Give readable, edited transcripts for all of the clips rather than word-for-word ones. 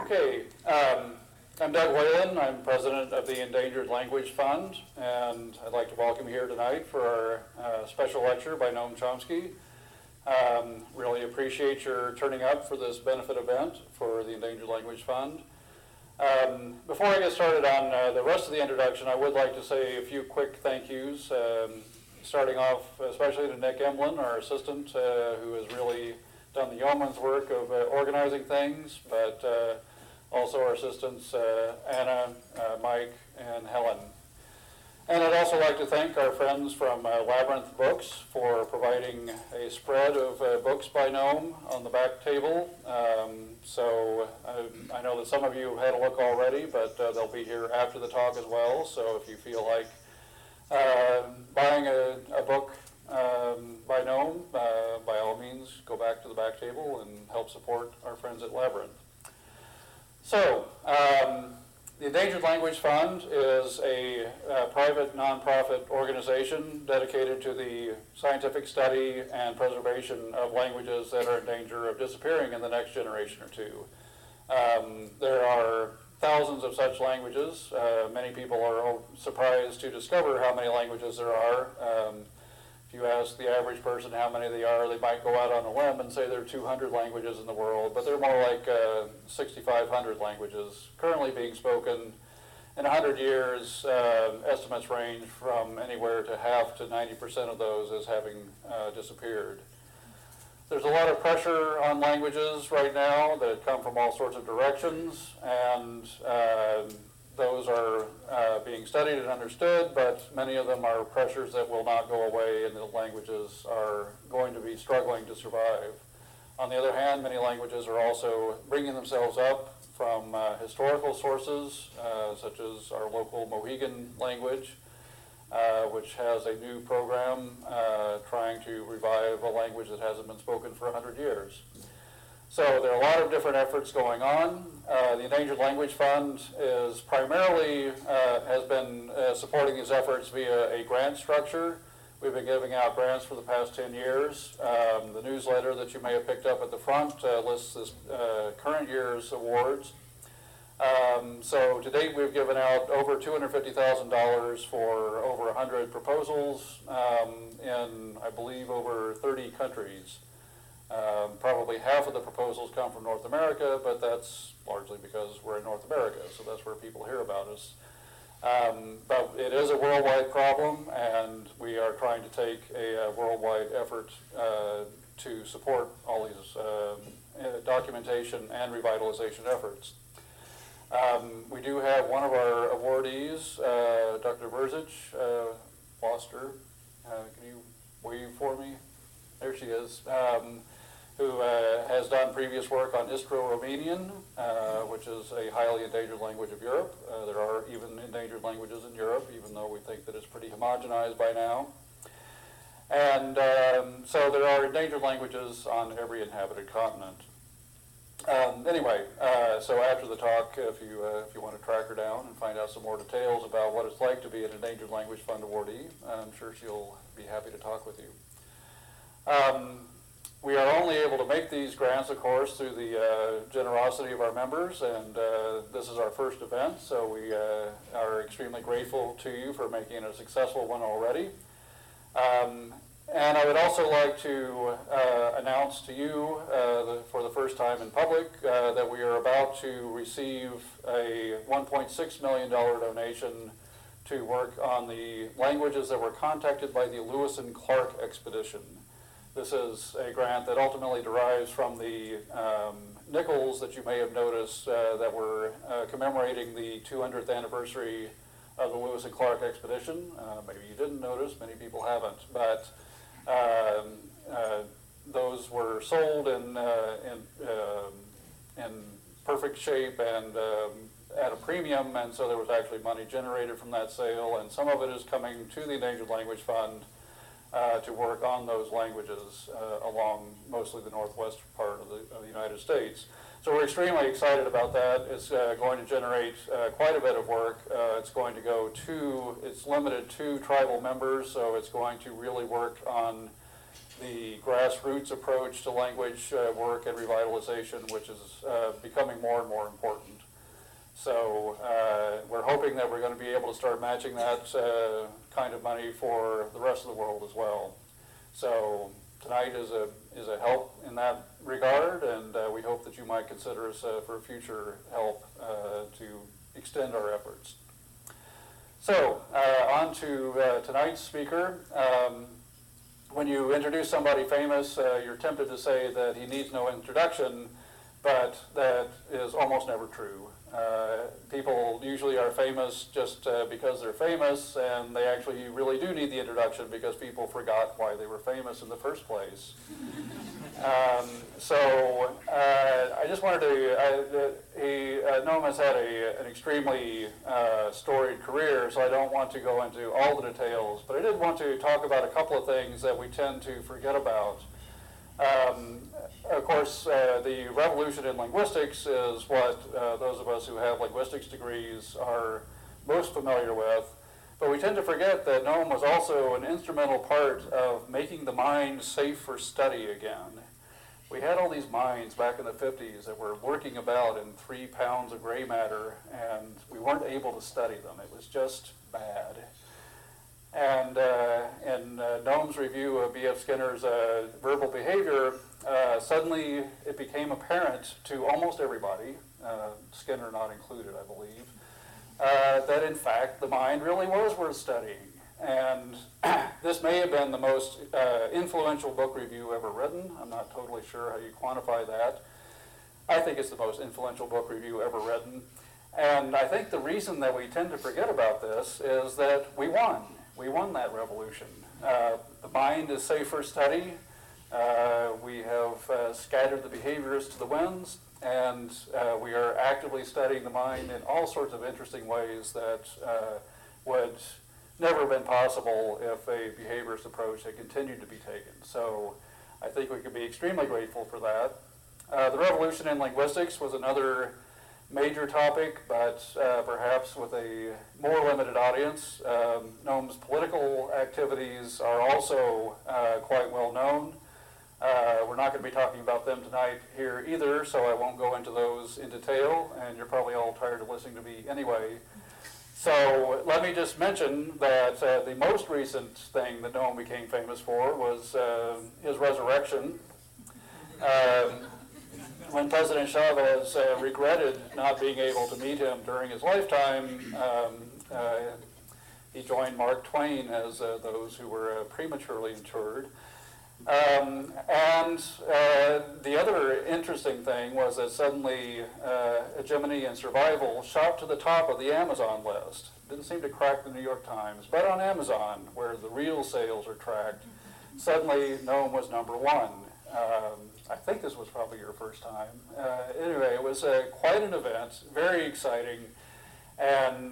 Okay, I'm Doug Whalen. I'm president of the Endangered Language Fund, and I'd like to welcome you here tonight for our special lecture by Noam Chomsky. Really appreciate your turning up for this benefit event for the Endangered Language Fund. Before I get started on the rest of the introduction, I would like to say a few quick thank yous, starting off especially to Nick Emlin, our assistant, who has really done the yeoman's work of organizing things, but also our assistants Anna, Mike, and Helen. And I'd also like to thank our friends from Labyrinth Books for providing a spread of books by Noam on the back table. So I know that some of you have had a look already, but they'll be here after the talk as well. So if you feel like buying a book by Noam, by all means, go back to the back table and help support our friends at Labyrinth. So, the Endangered Language Fund is a private nonprofit organization dedicated to the scientific study and preservation of languages that are in danger of disappearing in the next generation or two. There are thousands of such languages. Many people are surprised to discover how many languages there are. If you ask the average person how many they are, they might go out on a limb and say there are 200 languages in the world, but they're more like 6,500 languages currently being spoken. In 100 years, estimates range from anywhere to half to 90% of those as having disappeared. There's a lot of pressure on languages right now that come from all sorts of directions, and those are being studied and understood, but many of them are pressures that will not go away, and the languages are going to be struggling to survive. On the other hand, many languages are also bringing themselves up from historical sources, such as our local Mohegan language, which has a new program trying to revive a language that hasn't been spoken for 100 years. So there are a lot of different efforts going on. The Endangered Language Fund is primarily has been supporting these efforts via a grant structure. We've been giving out grants for the past 10 years. The newsletter that you may have picked up at the front lists this current year's awards. So to date, we've given out over $250,000 for over 100 proposals in, I believe, over 30 countries. Probably half of the proposals come from North America, but that's largely because we're in North America, so that's where people hear about us. But it is a worldwide problem, and we are trying to take a worldwide effort to support all these documentation and revitalization efforts. We do have one of our awardees, Dr. Verzic, lost her. Can you wave for me? There she is. Who has done previous work on Istro-Romanian, which is a highly endangered language of Europe. There are even endangered languages in Europe, even though we think that it's pretty homogenized by now. And so there are endangered languages on every inhabited continent. Anyway, so after the talk, if you want to track her down and find out some more details about what it's like to be an Endangered Language Fund awardee, I'm sure she'll be happy to talk with you. We are only able to make these grants, of course, through the generosity of our members, and this is our first event, so we are extremely grateful to you for making it a successful one already. And I would also like to announce to you for the first time in public that we are about to receive a $1.6 million donation to work on the languages that were contacted by the Lewis and Clark expedition. This is a grant that ultimately derives from the nickels that you may have noticed that were commemorating the 200th anniversary of the Lewis and Clark expedition. Maybe you didn't notice, many people haven't, but those were sold in perfect shape and at a premium, and so there was actually money generated from that sale, and some of it is coming to the Endangered Language Fund to work on those languages along mostly the northwest part of the United States. So we're extremely excited about that. It's going to generate quite a bit of work. It's going to go to, it's limited to tribal members, so it's going to really work on the grassroots approach to language work and revitalization, which is becoming more and more important. So we're hoping that we're going to be able to start matching that kind of money for the rest of the world as well. So tonight is a help in that regard, and we hope that you might consider us for future help to extend our efforts. So on to tonight's speaker. When you introduce somebody famous, you're tempted to say that he needs no introduction, but that is almost never true. People usually are famous just because they're famous, and they actually really do need the introduction because people forgot why they were famous in the first place. I just wanted to, Noam has had an extremely storied career, so I don't want to go into all the details, but I did want to talk about a couple of things that we tend to forget about. Of course, the revolution in linguistics is what those of us who have linguistics degrees are most familiar with. But we tend to forget that Noam was also an instrumental part of making the mind safe for study again. We had all these minds back in the 50s that were working about in 3 pounds of gray matter, and we weren't able to study them. It was just bad. And in Noam's review of B.F. Skinner's verbal behavior, suddenly it became apparent to almost everybody, Skinner not included, I believe, that in fact the mind really was worth studying. And this may have been the most influential book review ever written. I'm not totally sure how you quantify that. I think it's the most influential book review ever written. And I think the reason that we tend to forget about this is that we won. We won that revolution. The mind is safe for study. We have scattered the behaviors to the winds, and we are actively studying the mind in all sorts of interesting ways that would never have been possible if a behaviorist approach had continued to be taken. So I think we can be extremely grateful for that. The revolution in linguistics was another major topic, but perhaps with a more limited audience. Noam's political activities are also quite well known. We're not going to be talking about them tonight here either, so I won't go into those in detail, and you're probably all tired of listening to me anyway. So let me just mention that the most recent thing that Noam became famous for was his resurrection. When President Chavez regretted not being able to meet him during his lifetime, he joined Mark Twain as those who were prematurely interred. The other interesting thing was that suddenly Hegemony and Survival shot to the top of the Amazon list. Didn't seem to crack the New York Times, but on Amazon, where the real sales are tracked, suddenly Noam was #1. I think this was probably your first time. Anyway, it was quite an event, very exciting, and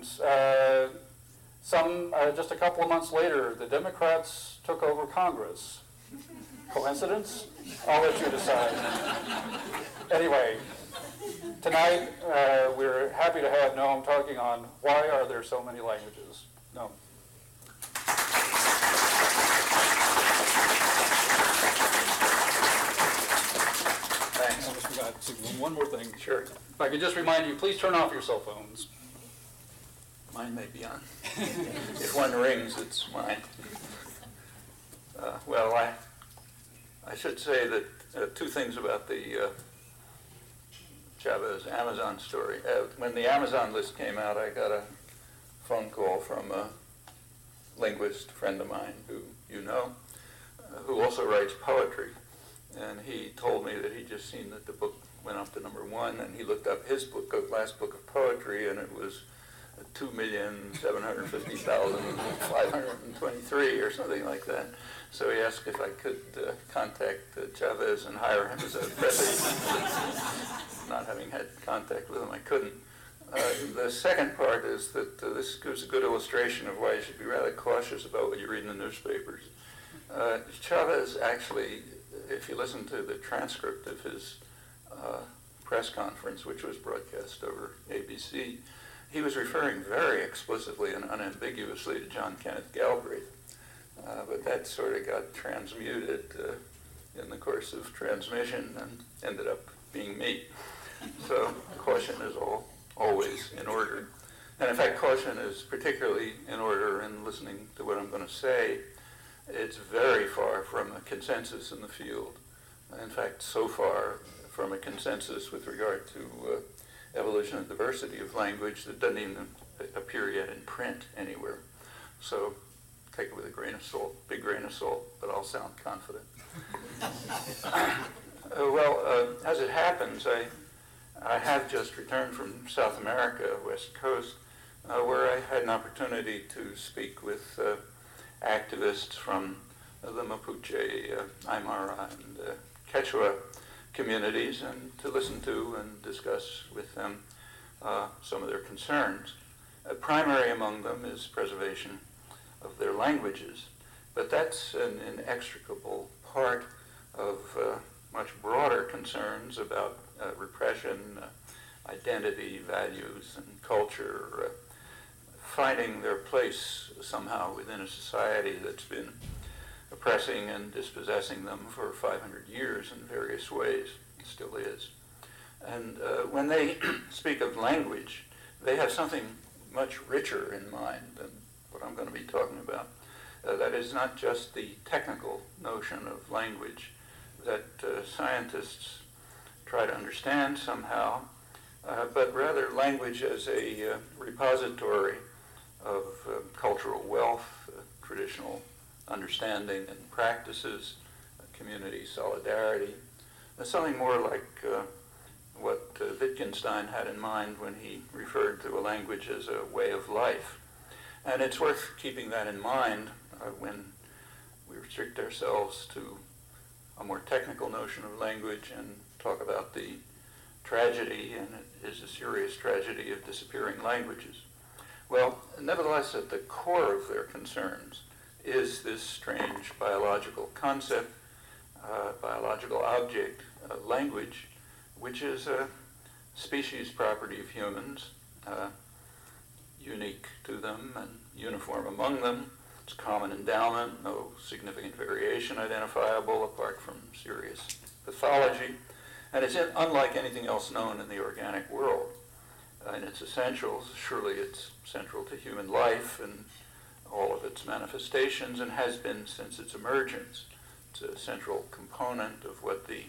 just a couple of months later, the Democrats took over Congress. Coincidence? I'll let you decide. Anyway, tonight we're happy to have Noam talking on why are there so many languages. Noam. Thanks. I almost forgot to one more thing. Sure. If I could just remind you, please turn off your cell phones. Mine may be on. If one rings, it's mine. I should say that 2 things about the Chavez Amazon story. When the Amazon list came out, I got a phone call from a linguist friend of mine who you know, who also writes poetry. And he told me that he'd just seen that the book went up to #1, and he looked up his book, last book of poetry, and it was 2,750,523 or something like that. So he asked if I could contact Chavez and hire him as a president. Not having had contact with him, I couldn't. The second part is that this gives a good illustration of why you should be rather cautious about what you read in the newspapers. Chavez actually, if you listen to the transcript of his press conference, which was broadcast over ABC, he was referring very explicitly and unambiguously to John Kenneth Galbraith. but that sort of got transmuted in the course of transmission and ended up being me. So caution is always in order. And in fact, caution is particularly in order in listening to what I'm going to say. It's very far from a consensus in the field. In fact, so far from a consensus with regard to evolution and diversity of language that doesn't even appear yet in print anywhere. So take it with a grain of salt, big grain of salt, but I'll sound confident. As it happens, I have just returned from South America, West Coast, where I had an opportunity to speak with activists from the Mapuche, Aymara, and Quechua communities, and to listen to and discuss with them some of their concerns. Primary among them is preservation of their languages, but that's an inextricable part of much broader concerns about repression, identity, values, and culture, finding their place somehow within a society that's been oppressing and dispossessing them for 500 years in various ways, it still is. And when they speak of language, they have something much richer in mind than what I'm going to be talking about. That is not just the technical notion of language that scientists try to understand somehow, but rather language as a repository of cultural wealth, traditional understanding and practices, community solidarity. Something more like what Wittgenstein had in mind when he referred to a language as a way of life. And it's worth keeping that in mind when we restrict ourselves to a more technical notion of language and talk about the tragedy, and it is a serious tragedy, of disappearing languages. Well, nevertheless, at the core of their concerns is this strange biological concept, biological object, language, which is a species property of humans, unique to them and uniform among them. It's common endowment, no significant variation identifiable apart from serious pathology, and it's unlike anything else known in the organic world. In its essentials, surely it's central to human life and all of its manifestations, and has been since its emergence. It's a central component of what the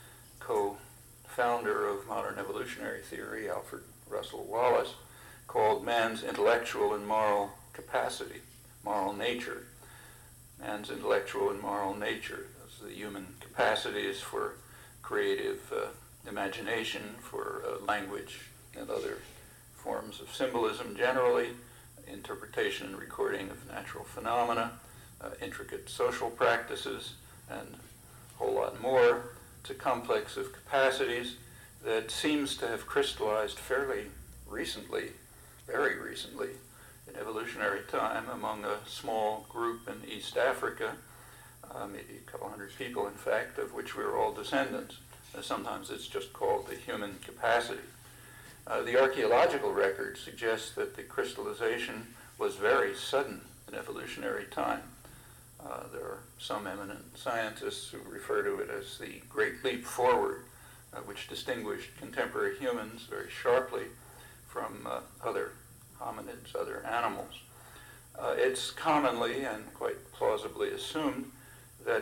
co-founder of modern evolutionary theory, Alfred Russel Wallace, called man's intellectual and moral capacity, moral nature. Man's intellectual and moral nature. Those are the human capacities for creative imagination, for language and other forms of symbolism generally, interpretation and recording of natural phenomena, intricate social practices, and a whole lot more. It's a complex of capacities that seems to have crystallized fairly recently, very recently, in evolutionary time among a small group in East Africa, maybe a couple hundred people, in fact, of which we were all descendants. Sometimes it's just called the human capacity. The archaeological record suggests that the crystallization was very sudden in evolutionary time. There are some eminent scientists who refer to it as the Great Leap Forward, which distinguished contemporary humans very sharply from other hominids, other animals. It's commonly and quite plausibly assumed that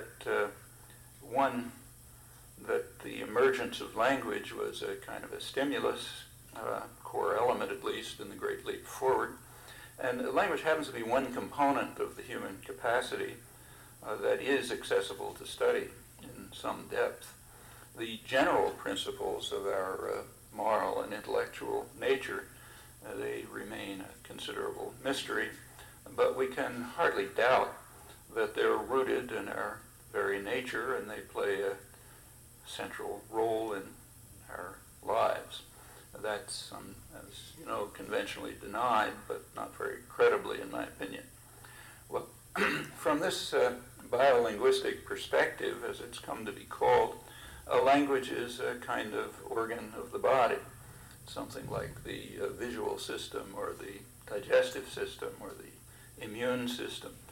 that the emergence of language was a kind of a stimulus, core element at least, in the Great Leap Forward. And language happens to be one component of the human capacity that is accessible to study in some depth. The general principles of our moral and intellectual nature, they remain a considerable mystery, but we can hardly doubt that they're rooted in our very nature, and they play a central role in our lives. That's, as you know, conventionally denied, but not very credibly, in my opinion. Well, from this biolinguistic perspective, as it's come to be called, a language is a kind of organ of the body, something like the visual system or the digestive system or the immune system.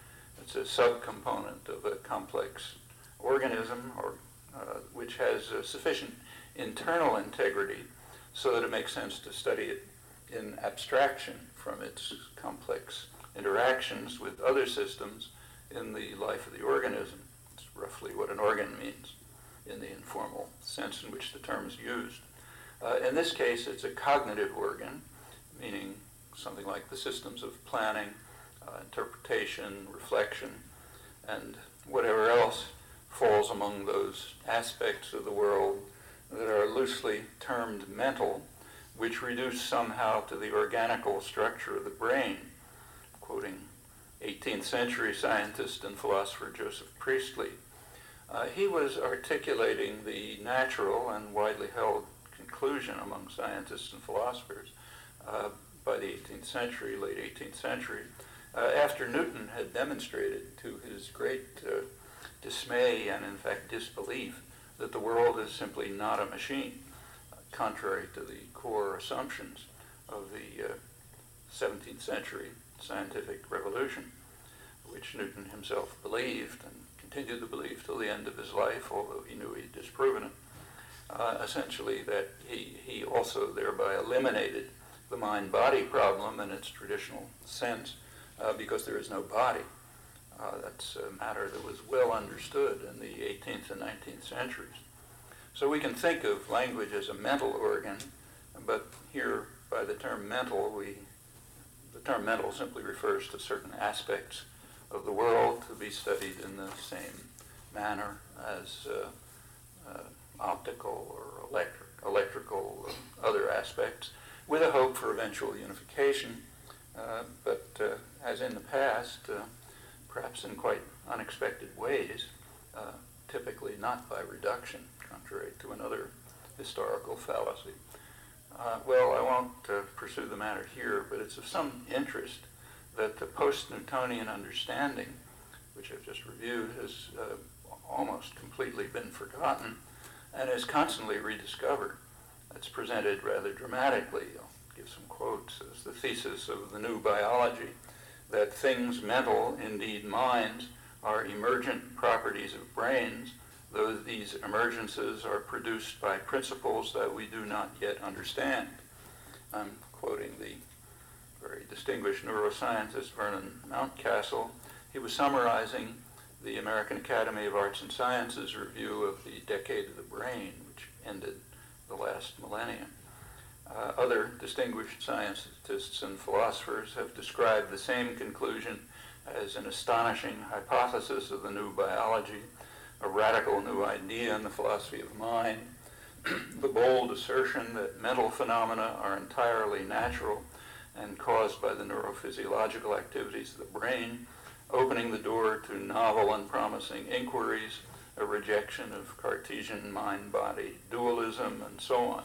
It's a subcomponent of a complex organism which has sufficient internal integrity so that it makes sense to study it in abstraction from its complex interactions with other systems in the life of the organism. It's roughly what an organ means in the informal sense in which the term is used. In this case, it's a cognitive organ, meaning something like the systems of planning, interpretation, reflection, and whatever else falls among those aspects of the world that are loosely termed mental, which reduce somehow to the organical structure of the brain. Quoting 18th century scientist and philosopher Joseph Priestley, he was articulating the natural and widely held conclusion among scientists and philosophers by the 18th century, late 18th century, after Newton had demonstrated to his great dismay and in fact disbelief that the world is simply not a machine, contrary to the core assumptions of the 17th century scientific revolution, which Newton himself believed and continued to believe till the end of his life, although he knew he'd disproven it. Essentially that he also thereby eliminated the mind-body problem in its traditional sense because there is no body. That's a matter that was well understood in the 18th and 19th centuries. So we can think of language as a mental organ, but here by the term mental, the term mental simply refers to certain aspects of the world to be studied in the same manner as optical or electrical other aspects, with a hope for eventual unification, but as in the past, perhaps in quite unexpected ways, typically not by reduction, contrary to another historical fallacy. Well, I won't pursue the matter here, but it's of some interest that the post-Newtonian understanding, which I've just reviewed, has almost completely been forgotten and is constantly rediscovered. It's presented rather dramatically. I'll give some quotes as the thesis of the new biology, that things mental, indeed minds, are emergent properties of brains, though these emergences are produced by principles that we do not yet understand. I'm quoting the very distinguished neuroscientist Vernon Mountcastle. He was summarizing the American Academy of Arts and Sciences review of the Decade of the Brain, which ended the last millennium. Other distinguished scientists and philosophers have described the same conclusion as an astonishing hypothesis of the new biology, a radical new idea in the philosophy of mind, the bold assertion that mental phenomena are entirely natural and caused by the neurophysiological activities of the brain, opening the door to novel and promising inquiries, a rejection of Cartesian mind-body dualism, and so on.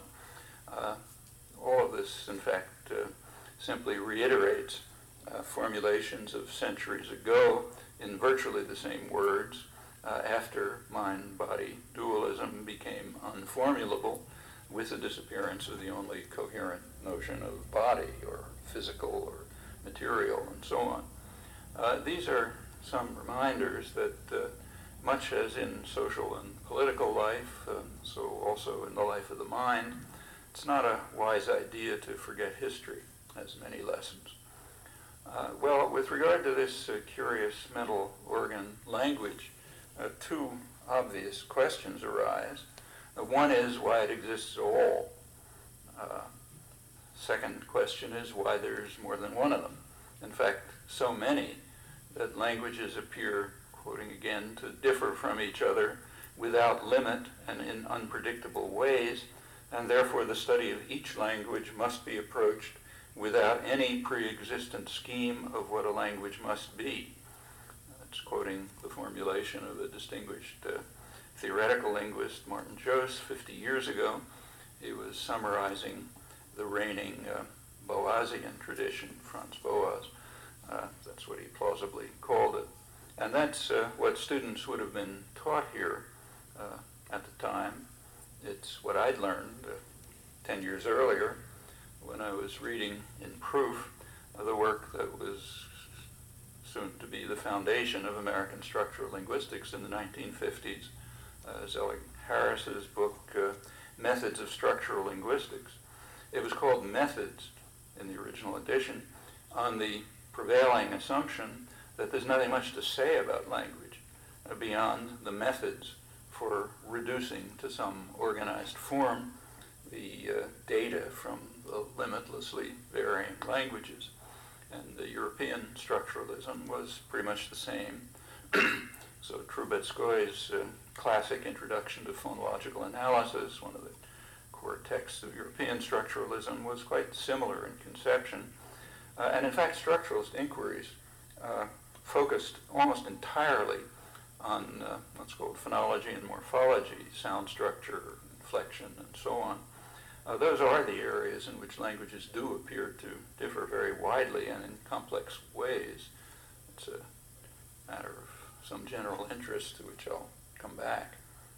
All of this, in fact, simply reiterates formulations of centuries ago in virtually the same words after mind-body dualism became unformulable with the disappearance of the only coherent notion of body or physical or material and so on. These are some reminders that much as in social and political life, so also in the life of the mind, it's not a wise idea to forget history, as many lessons. Well, with regard to this curious mental organ language, two obvious questions arise. One is why it exists at all. Second question is why there's more than one of them. In fact, so many that languages appear, quoting again, to differ from each other without limit and in unpredictable ways, and therefore the study of each language must be approached without any pre-existent scheme of what a language must be. That's quoting the formulation of the distinguished theoretical linguist Martin Jost 50 years ago. He was summarizing the reigning Boasian tradition, Franz Boas. That's what he plausibly called it. And that's what students would have been taught here at the time. It's what I'd learned 10 years earlier when I was reading in proof the work that was soon to be the foundation of American structural linguistics in the 1950s. Zelig Harris's book, Methods of Structural Linguistics. It was called Methods in the original edition, on the prevailing assumption that there's nothing much to say about language beyond the methods for reducing to some organized form the data from the limitlessly varying languages. And the European structuralism was pretty much the same. So Trubetskoy's classic Introduction to Phonological Analysis, one of the core texts of European structuralism, was quite similar in conception. And in fact, structuralist inquiries focused almost entirely on what's called phonology and morphology, sound structure, inflection, and so on. Those are the areas in which languages do appear to differ very widely and in complex ways. It's a matter of some general interest to which I'll come back.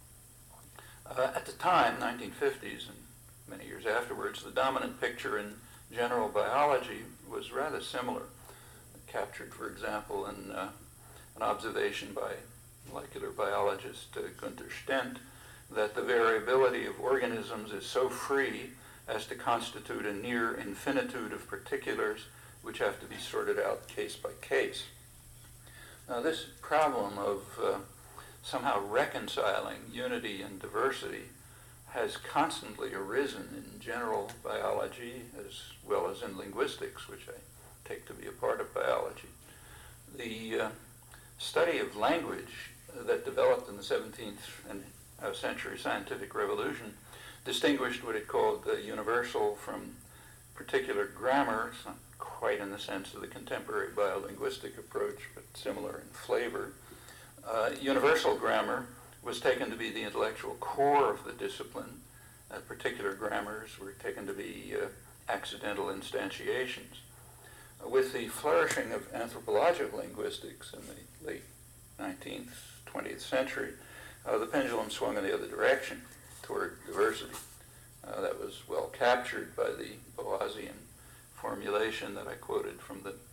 At the time, 1950s, and many years afterwards, the dominant picture in general biology was rather similar. Captured, for example, in an observation by molecular biologist Gunther Stent, that the variability of organisms is so free as to constitute a near infinitude of particulars which have to be sorted out case by case. Now, this problem of somehow reconciling unity and diversity has constantly arisen in general biology as well as in linguistics, which I take to be a part of biology. The study of language that developed in the 17th century scientific revolution distinguished what it called universal from particular grammar. It's not quite in the sense of the contemporary biolinguistic approach, but similar in flavor. Universal grammar was taken to be the intellectual core of the discipline. Particular grammars were taken to be accidental instantiations. With the flourishing of anthropological linguistics in the late 19th, 20th century, the pendulum swung in the other direction toward diversity. That was well captured by the Boasian formulation that I quoted from the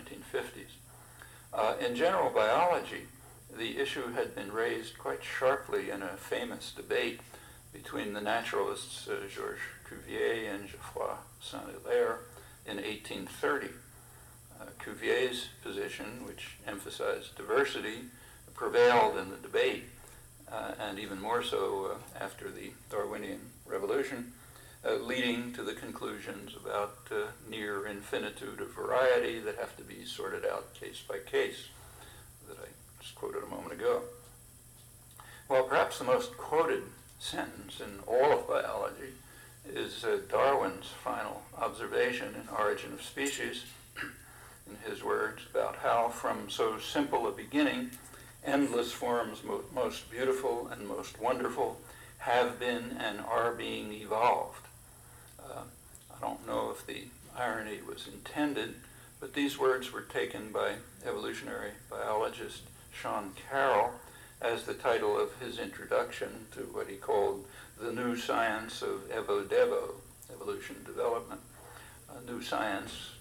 mid-1950s. In general biology, the issue had been raised quite sharply in a famous debate between the naturalists Georges Cuvier and Geoffroy Saint-Hilaire in 1830. Cuvier's position, which emphasized diversity, prevailed in the debate, and even more so after the Darwinian Revolution, leading to the conclusions about near infinitude of variety that have to be sorted out case by case, that I just quoted a moment ago. Well, perhaps the most quoted sentence in all of biology is Darwin's final observation in Origin of Species, in his words, about how from so simple a beginning, endless forms most beautiful and most wonderful have been and are being evolved. I don't know if the irony was intended, but these words were taken by evolutionary biologist Sean Carroll as the title of his introduction to what he called the new science of evo-devo, evolution development, new science,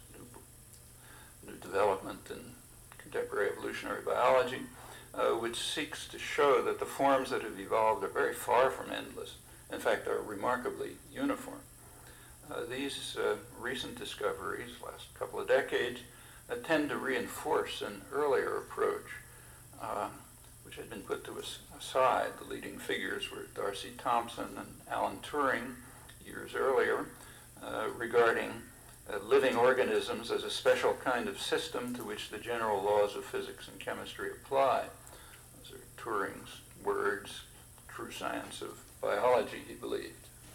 new development in contemporary evolutionary biology, which seeks to show that the forms that have evolved are very far from endless, in fact are remarkably uniform. These recent discoveries, last couple of decades, tend to reinforce an earlier approach, which had been put to aside. The leading figures were Darcy Thompson and Alan Turing years earlier, regarding living organisms as a special kind of system to which the general laws of physics and chemistry apply. Those are Turing's words, true science of biology, he believed.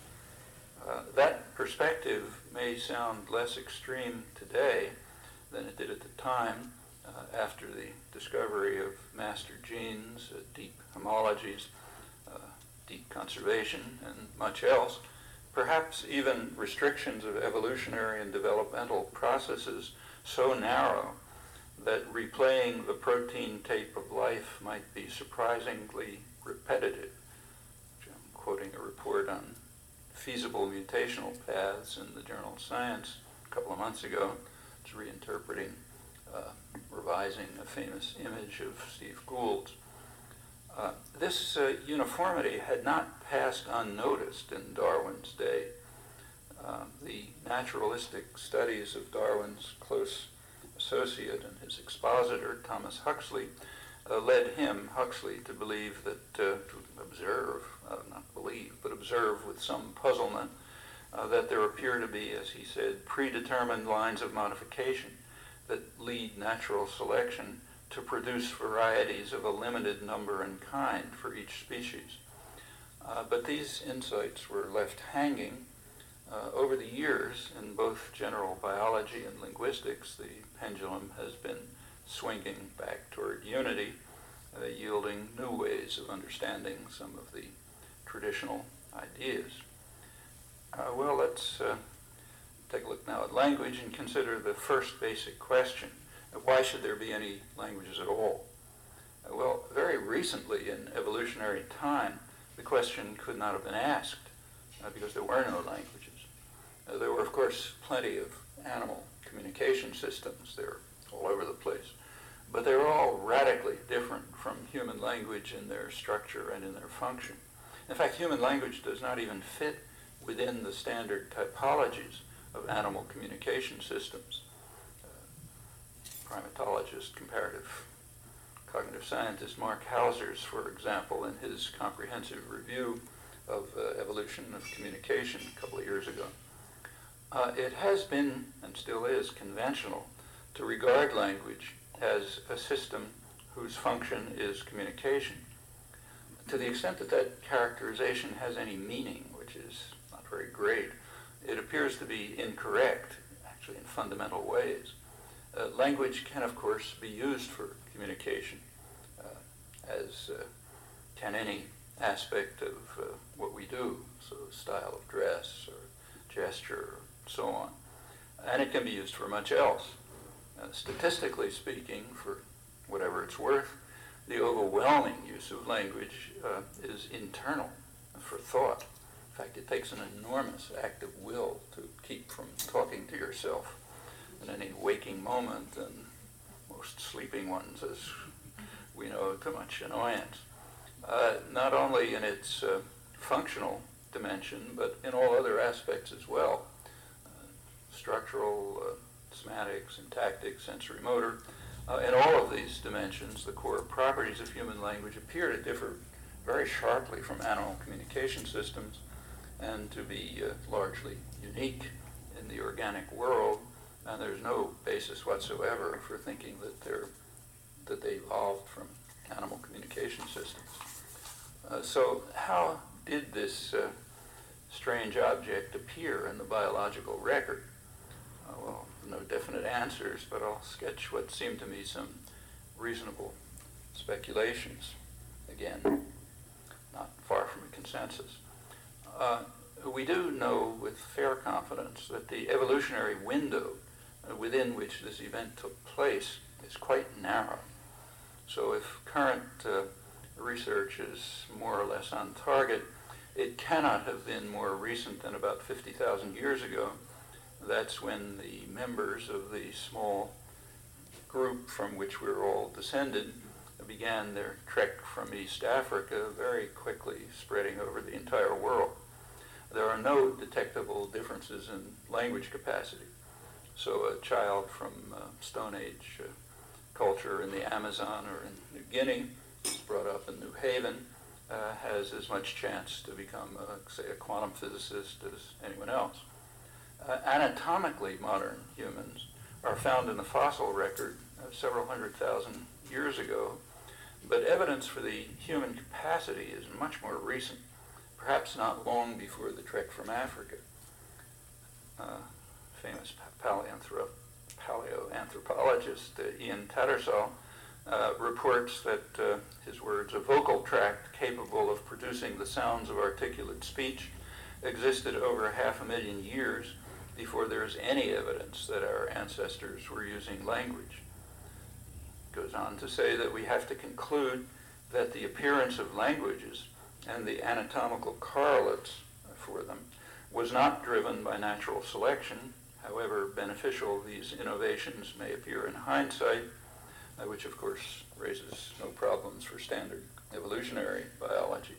That perspective may sound less extreme today than it did at the time, after the discovery of master genes, deep homologies, deep conservation, and much else. Perhaps even restrictions of evolutionary and developmental processes so narrow that replaying the protein tape of life might be surprisingly repetitive. I'm quoting a report on feasible mutational paths in the journal Science a couple of months ago. It's reinterpreting revising a famous image of Steve Gould's. This uniformity had not passed unnoticed in Darwin's day. The naturalistic studies of Darwin's close associate and his expositor, Thomas Huxley, led him, Huxley, to believe that, to observe, not believe, but observe with some puzzlement, that there appear to be, as he said, predetermined lines of modification that lead natural selection to produce varieties of a limited number and kind for each species. But these insights were left hanging. Over the years, in both general biology and linguistics, the pendulum has been swinging back toward unity, yielding new ways of understanding some of the traditional ideas. Well, let's take a look now at language and consider the first basic question. Why should there be any languages at all? Well, very recently in evolutionary time, the question could not have been asked because there were no languages. There were, of course, plenty of animal communication systems. They're all over the place. But they're all radically different from human language in their structure and in their function. In fact, human language does not even fit within the standard typologies of animal communication systems. Primatologist, comparative cognitive scientist Mark Hausers, for example, in his comprehensive review of evolution of communication a couple of years ago, it has been, and still is, conventional to regard language as a system whose function is communication. To the extent that that characterization has any meaning, which is not very great, it appears to be incorrect, actually in fundamental ways. Language can, of course, be used for communication, as can any aspect of what we do, so style of dress or gesture, so on. And it can be used for much else. Statistically speaking, for whatever it's worth, the overwhelming use of language is internal, for thought. In fact, it takes an enormous act of will to keep from talking to yourself in any waking moment, and most sleeping ones, as we know, to much annoyance. Not only in its functional dimension, but in all other aspects as well. Structural, semantic, syntactic, sensory motor. In all of these dimensions, the core properties of human language appear to differ very sharply from animal communication systems and to be largely unique in the organic world, and there's no basis whatsoever for thinking that they evolved from animal communication systems. So how did this strange object appear in the biological record? Well, no definite answers, but I'll sketch what seem to me some reasonable speculations. Again, not far from a consensus. We do know with fair confidence that the evolutionary window within which this event took place is quite narrow. So if current research is more or less on target, it cannot have been more recent than about 50,000 years ago. That's when the members of the small group from which we're all descended began their trek from East Africa, very quickly spreading over the entire world. There are no detectable differences in language capacity. So a child from Stone Age culture in the Amazon or in New Guinea, who's brought up in New Haven, has as much chance to become, say, a quantum physicist as anyone else. Anatomically modern humans are found in the fossil record several 100,000 years ago, but evidence for the human capacity is much more recent, perhaps not long before the trek from Africa. Famous paleoanthropologist Ian Tattersall reports that his words, a vocal tract capable of producing the sounds of articulate speech existed over 500,000 years before there is any evidence that our ancestors were using language. He goes on to say that we have to conclude that the appearance of languages and the anatomical correlates for them was not driven by natural selection, however beneficial these innovations may appear in hindsight, which of course raises no problems for standard evolutionary biology.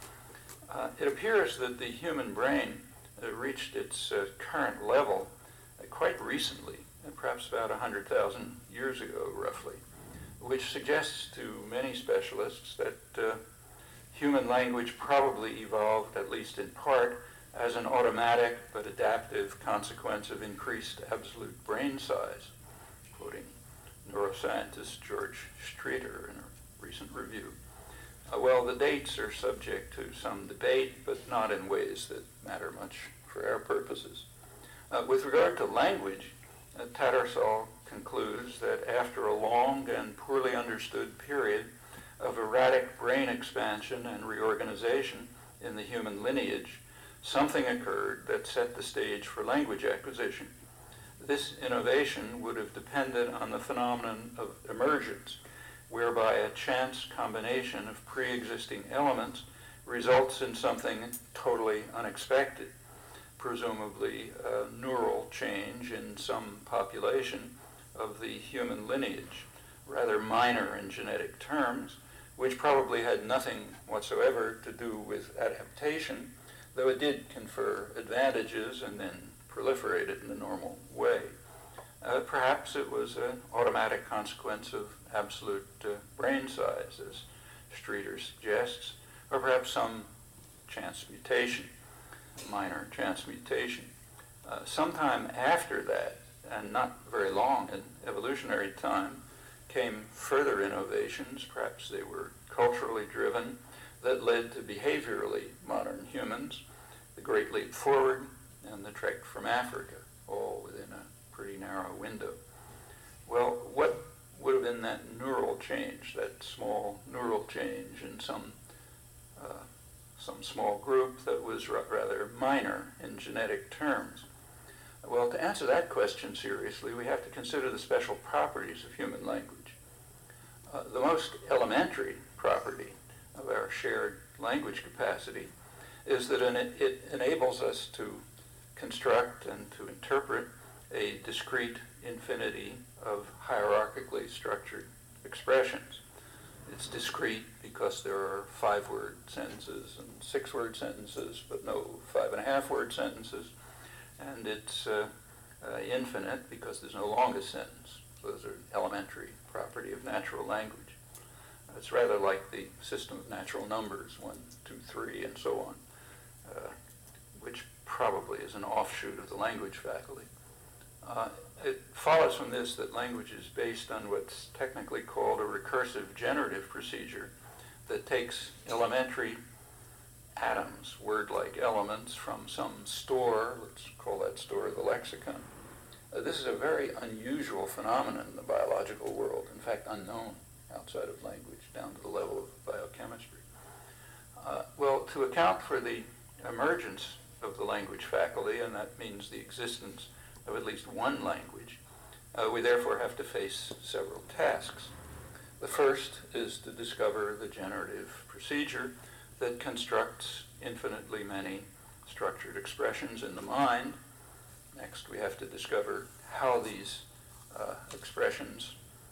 It appears that the human brain reached its current level quite recently, perhaps about 100,000 years ago, roughly, which suggests to many specialists that human language probably evolved, at least in part, as an automatic but adaptive consequence of increased absolute brain size, quoting neuroscientist George Streeter in a recent review. Well, the dates are subject to some debate, but not in ways that matter much for our purposes. With regard to language, Tattersall concludes that after a long and poorly understood period of erratic brain expansion and reorganization in the human lineage, something occurred that set the stage for language acquisition. This innovation would have depended on the phenomenon of emergence, whereby a chance combination of pre-existing elements results in something totally unexpected, presumably a neural change in some population of the human lineage, rather minor in genetic terms, which probably had nothing whatsoever to do with adaptation, though it did confer advantages and then proliferated in the normal way. Perhaps it was an automatic consequence of absolute brain size, as Streeter suggests, or perhaps some chance mutation, minor chance mutation. Sometime after that, and not very long in evolutionary time, came further innovations, perhaps they were culturally driven, that led to behaviorally modern humans, the Great Leap Forward and the Trek from Africa, all within a pretty narrow window. Well, what would have been that neural change, that small neural change in some small group that was rather minor in genetic terms? Well, to answer that question seriously, we have to consider the special properties of human language. The most elementary property of our shared language capacity is that it enables us to construct and to interpret a discrete infinity of hierarchically structured expressions. It's discrete because there are 5-word sentences and 6-word sentences, but no 5.5-word sentences. And it's infinite because there's no longest sentence. Those are elementary property of natural language. It's rather like the system of natural numbers, 1, 2, 3, and so on, which probably is an offshoot of the language faculty. It follows from this that language is based on what's technically called a recursive generative procedure that takes elementary atoms, word-like elements, from some store, let's call that store the lexicon. This is a very unusual phenomenon in the biological world, in fact unknown outside of language, down to the level of biochemistry. Well, to account for the emergence of the language faculty, and that means the existence of at least one language, we therefore have to face several tasks. The first is to discover the generative procedure that constructs infinitely many structured expressions in the mind. Next, we have to discover how these expressions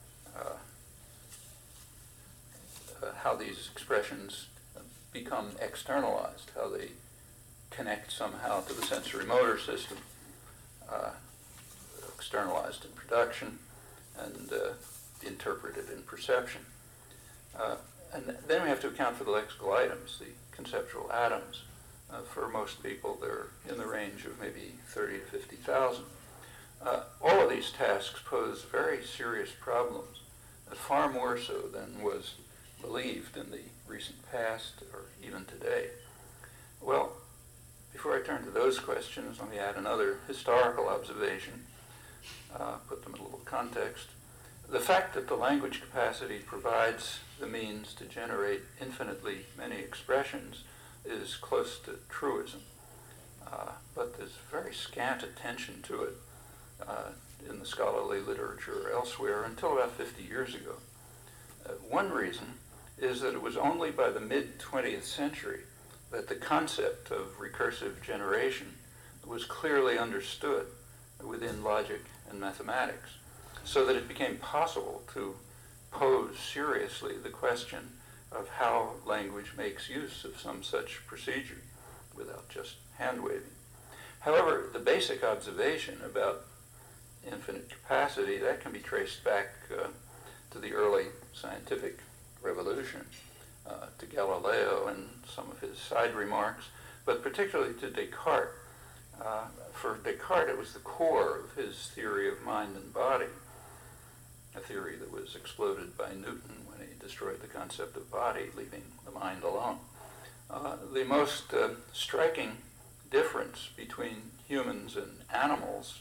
become externalized, how they connect somehow to the sensory motor system, externalized in production and interpreted in perception. And then we have to account for the lexical items, the conceptual atoms. For most people, they're in the range of maybe 30 to 50,000. All of these tasks pose very serious problems, far more so than was believed in the recent past or even today. Well, before I turn to those questions, let me add another historical observation, put them in a little context. The fact that the language capacity provides the means to generate infinitely many expressions is close to truism, but there's very scant attention to it in the scholarly literature or elsewhere until about 50 years ago. One reason is that it was only by the mid-20th century that the concept of recursive generation was clearly understood within logic and mathematics, so that it became possible to pose seriously the question of how language makes use of some such procedure without just hand-waving. However, the basic observation about infinite capacity, that can be traced back to the early scientific revolution, to Galileo and some of his side remarks, but particularly to Descartes. For Descartes, it was the core of his theory of mind and body, a theory that was exploded by Newton when he destroyed the concept of body, leaving the mind alone. The most striking difference between humans and animals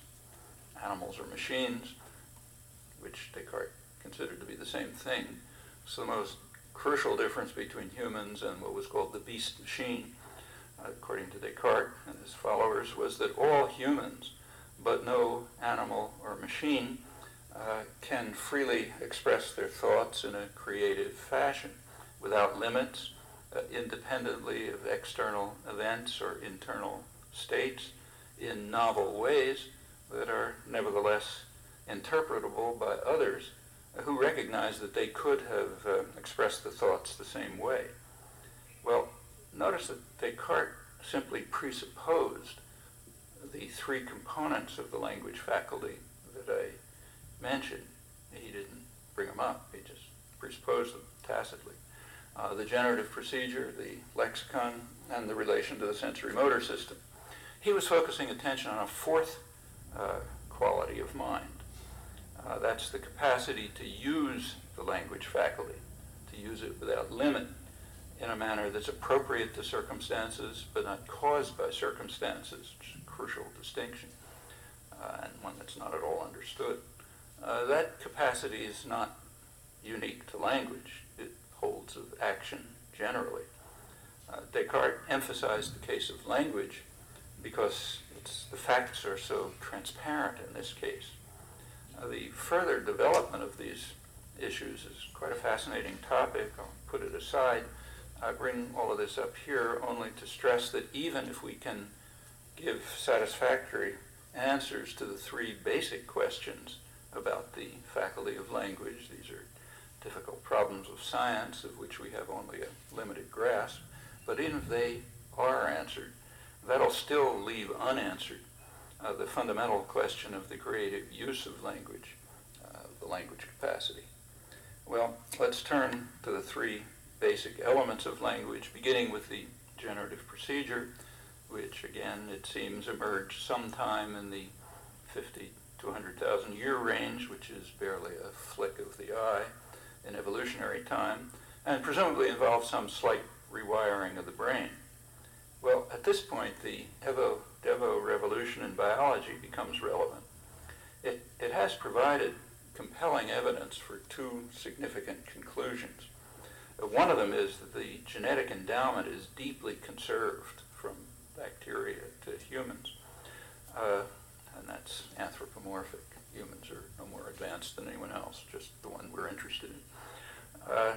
or machines, which Descartes considered to be the same thing, so the most crucial difference between humans and what was called the beast machine, according to Descartes and his followers, was that all humans, but no animal or machine, can freely express their thoughts in a creative fashion, without limits, independently of external events or internal states, in novel ways that are nevertheless interpretable by others who recognize that they could have expressed the thoughts the same way. Well, notice that Descartes simply presupposed the three components of the language faculty that I mentioned. He didn't bring them up, he just presupposed them tacitly. The generative procedure, the lexicon, and the relation to the sensory motor system. He was focusing attention on a fourth quality of mind. That's the capacity to use the language faculty, to use it without limit, in a manner that's appropriate to circumstances, but not caused by circumstances, which is a crucial distinction, and one that's not at all understood. That capacity is not unique to language. It holds of action generally. Descartes emphasized the case of language because the facts are so transparent in this case. The further development of these issues is quite a fascinating topic. I'll put it aside. I bring all of this up here only to stress that even if we can give satisfactory answers to the three basic questions about the faculty of language, these are difficult problems of science of which we have only a limited grasp, but even if they are answered, that'll still leave unanswered the fundamental question of the creative use of language, the language capacity. Well, let's turn to the three basic elements of language, beginning with the generative procedure, which again, it seems, emerged sometime in the 50 to 100,000 year range, which is barely a flick of the eye in evolutionary time, and presumably involved some slight rewiring of the brain. Well, at this point, the Evo-Devo revolution in biology becomes relevant. It has provided compelling evidence for two significant conclusions. One of them is that the genetic endowment is deeply conserved from bacteria to humans, and that's anthropomorphic. Humans are no more advanced than anyone else, just the one we're interested in.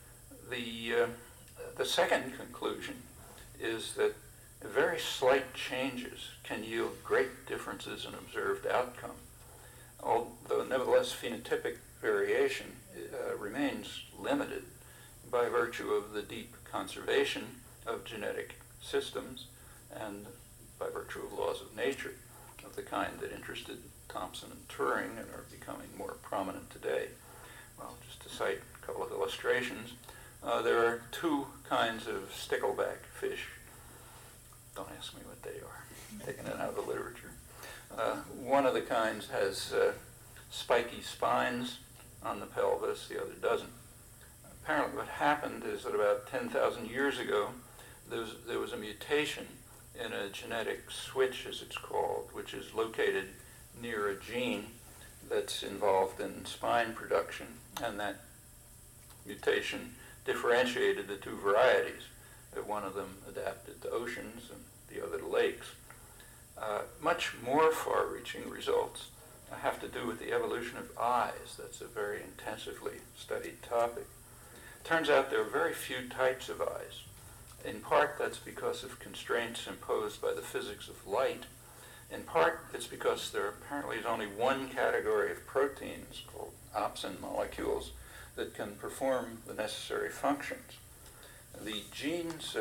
The second conclusion is that very slight changes can yield great differences in observed outcome, although nevertheless phenotypic variation remains limited by virtue of the deep conservation of genetic systems and by virtue of laws of nature of the kind that interested Thomson and Turing and are becoming more prominent today. Well, just to cite a couple of illustrations, there are two kinds of stickleback fish. Don't ask me what they are, taking it out of the literature. One of the kinds has spiky spines on the pelvis, the other doesn't. Apparently what happened is that about 10,000 years ago, there was a mutation in a genetic switch, as it's called, which is located near a gene that's involved in spine production, and that mutation differentiated the two varieties. One of them adapted to oceans and the other to lakes. Much more far-reaching results have to do with the evolution of eyes. That's a very intensively studied topic. Turns out there are very few types of eyes. In part, that's because of constraints imposed by the physics of light. In part, it's because there apparently is only one category of proteins called opsin molecules that can perform the necessary functions. The genes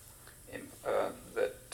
that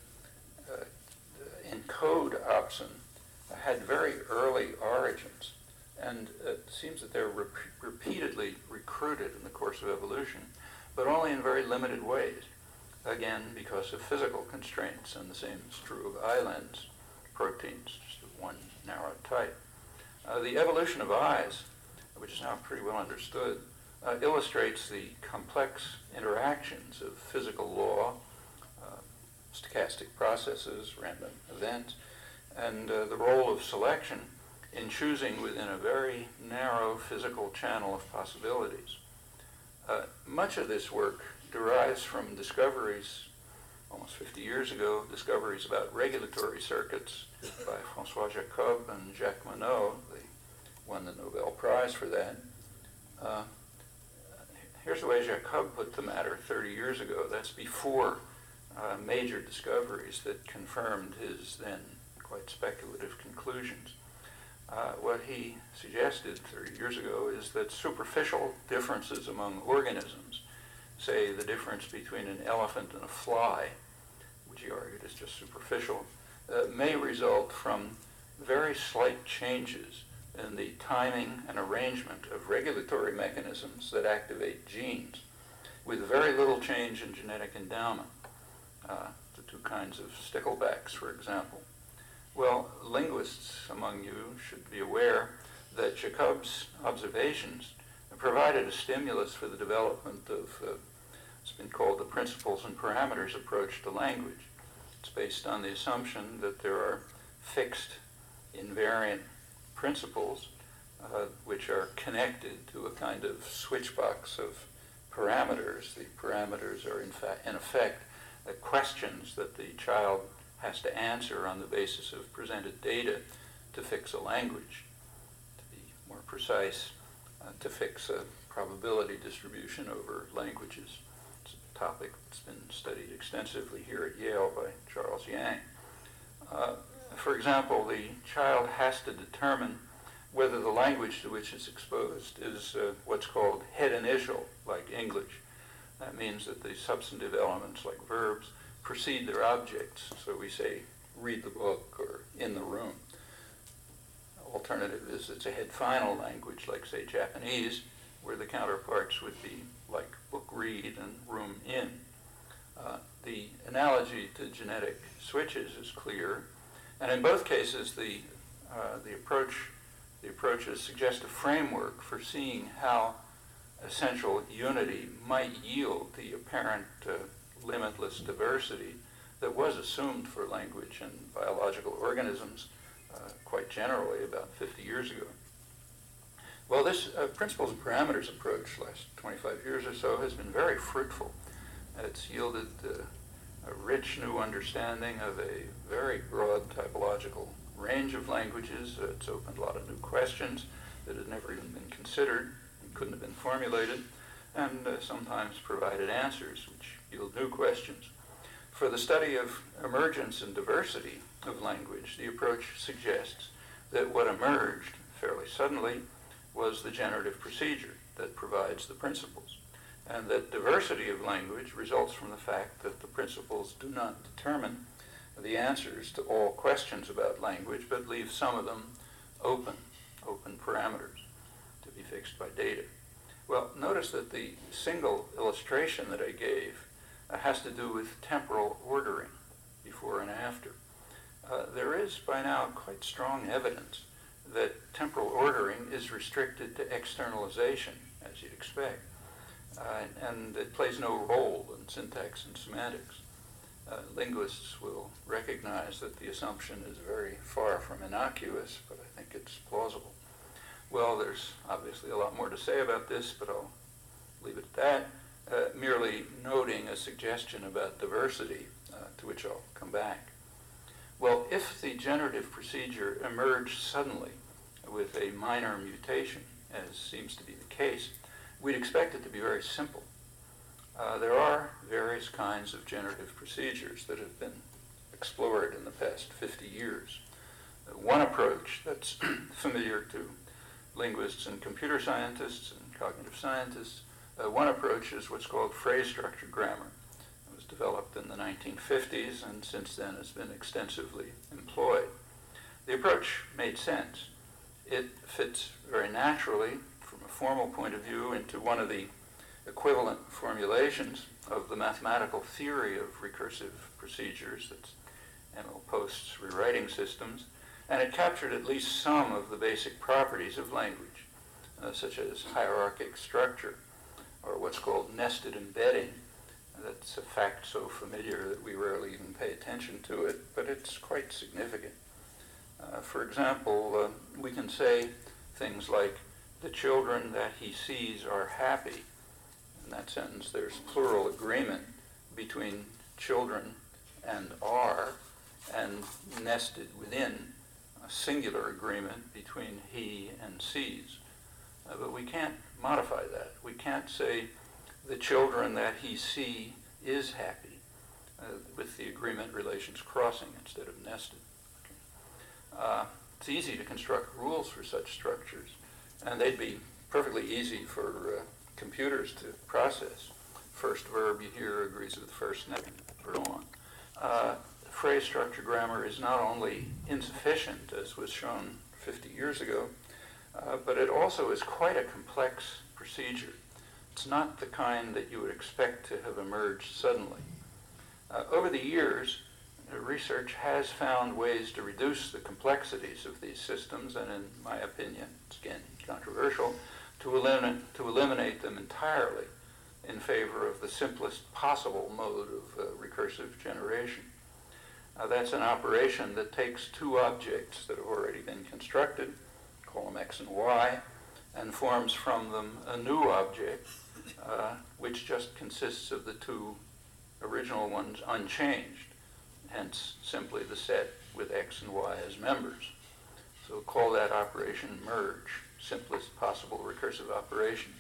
encode opsin had very early origins, and it seems that they're repeatedly recruited in the course of evolution, but only in very limited ways, again because of physical constraints, and the same is true of islands proteins, just of one narrow type. The evolution of eyes, which is now pretty well understood, illustrates the complex interactions of physical law, stochastic processes, random events, and the role of selection in choosing within a very narrow physical channel of possibilities. Much of this work derives from discoveries, almost 50 years ago, discoveries about regulatory circuits by François Jacob and Jacques Monod. They won the Nobel Prize for that. Here's the way Jacob put the matter 30 years ago. That's before major discoveries that confirmed his then quite speculative conclusions. What he suggested 30 years ago is that superficial differences among organisms, say the difference between an elephant and a fly, which he argued is just superficial, may result from very slight changes in the timing and arrangement of regulatory mechanisms that activate genes, with very little change in genetic endowment. The two kinds of sticklebacks, for example. Well, linguists among you should be aware that Jacob's observations provided a stimulus for the development of what's been called the principles and parameters approach to language. It's based on the assumption that there are fixed, invariant principles which are connected to a kind of switchbox of parameters. The parameters are in effect questions that the child has to answer on the basis of presented data to fix a language. To be more precise, to fix a probability distribution over languages. It's a topic that's been studied extensively here at Yale by Charles Yang. For example, the child has to determine whether the language to which it's exposed is what's called head initial, like English. That means that the substantive elements, like verbs, precede their objects. So we say, read the book or in the room. Alternative is it's a head final language, like, say, Japanese, where the counterparts would be like book read and room in. The analogy to genetic switches is clear, and in both cases the approaches suggest a framework for seeing how essential unity might yield the apparent limitless diversity that was assumed for language and biological organisms quite generally about 50 years ago. Well, this principles and parameters approach, last 25 years or so, has been very fruitful. It's yielded a rich new understanding of a very broad typological range of languages. It's opened a lot of new questions that had never even been considered and couldn't have been formulated, and sometimes provided answers which yield new questions. For the study of emergence and diversity of language, the approach suggests that what emerged fairly suddenly was the generative procedure that provides the principles, and that diversity of language results from the fact that the principles do not determine the answers to all questions about language, but leave some of them open parameters to be fixed by data. Well, notice that the single illustration that I gave has to do with temporal ordering, before and after. There is by now quite strong evidence that temporal ordering is restricted to externalization, as you'd expect, and it plays no role in syntax and semantics. Linguists will recognize that the assumption is very far from innocuous, but I think it's plausible. Well, there's obviously a lot more to say about this, but I'll leave it at that, merely noting a suggestion about diversity, to which I'll come back. Well, if the generative procedure emerged suddenly with a minor mutation, as seems to be the case, we'd expect it to be very simple. There are various kinds of generative procedures that have been explored in the past 50 years. One approach that's familiar to linguists and computer scientists and cognitive scientists, one approach is what's called phrase structure grammar. It was developed in the 1950s and since then has been extensively employed. The approach made sense. It fits very naturally from a formal point of view into one of the equivalent formulations of the mathematical theory of recursive procedures, that's Emil Post's rewriting systems, and it captured at least some of the basic properties of language, such as hierarchic structure, or what's called nested embedding. That's a fact so familiar that we rarely even pay attention to it, but it's quite significant. For example, we can say things like, the children that he sees are happy. In that sentence, there's plural agreement between children and are, and nested within a singular agreement between he and sees. But we can't modify that. We can't say the children that he see is happy with the agreement relations crossing instead of nested. Okay. It's easy to construct rules for such structures, and they'd be perfectly easy for computers to process. First verb you hear agrees with first noun, and so on. Phrase structure grammar is not only insufficient, as was shown 50 years ago, but it also is quite a complex procedure. It's not the kind that you would expect to have emerged suddenly. Over the years, research has found ways to reduce the complexities of these systems, and in my opinion, it's again controversial, to eliminate them entirely in favor of the simplest possible mode of recursive generation. That's an operation that takes two objects that have already been constructed, call them x and y, and forms from them a new object, which just consists of the two original ones unchanged, hence simply the set with x and y as members. So call that operation merge, simplest possible recursive operation.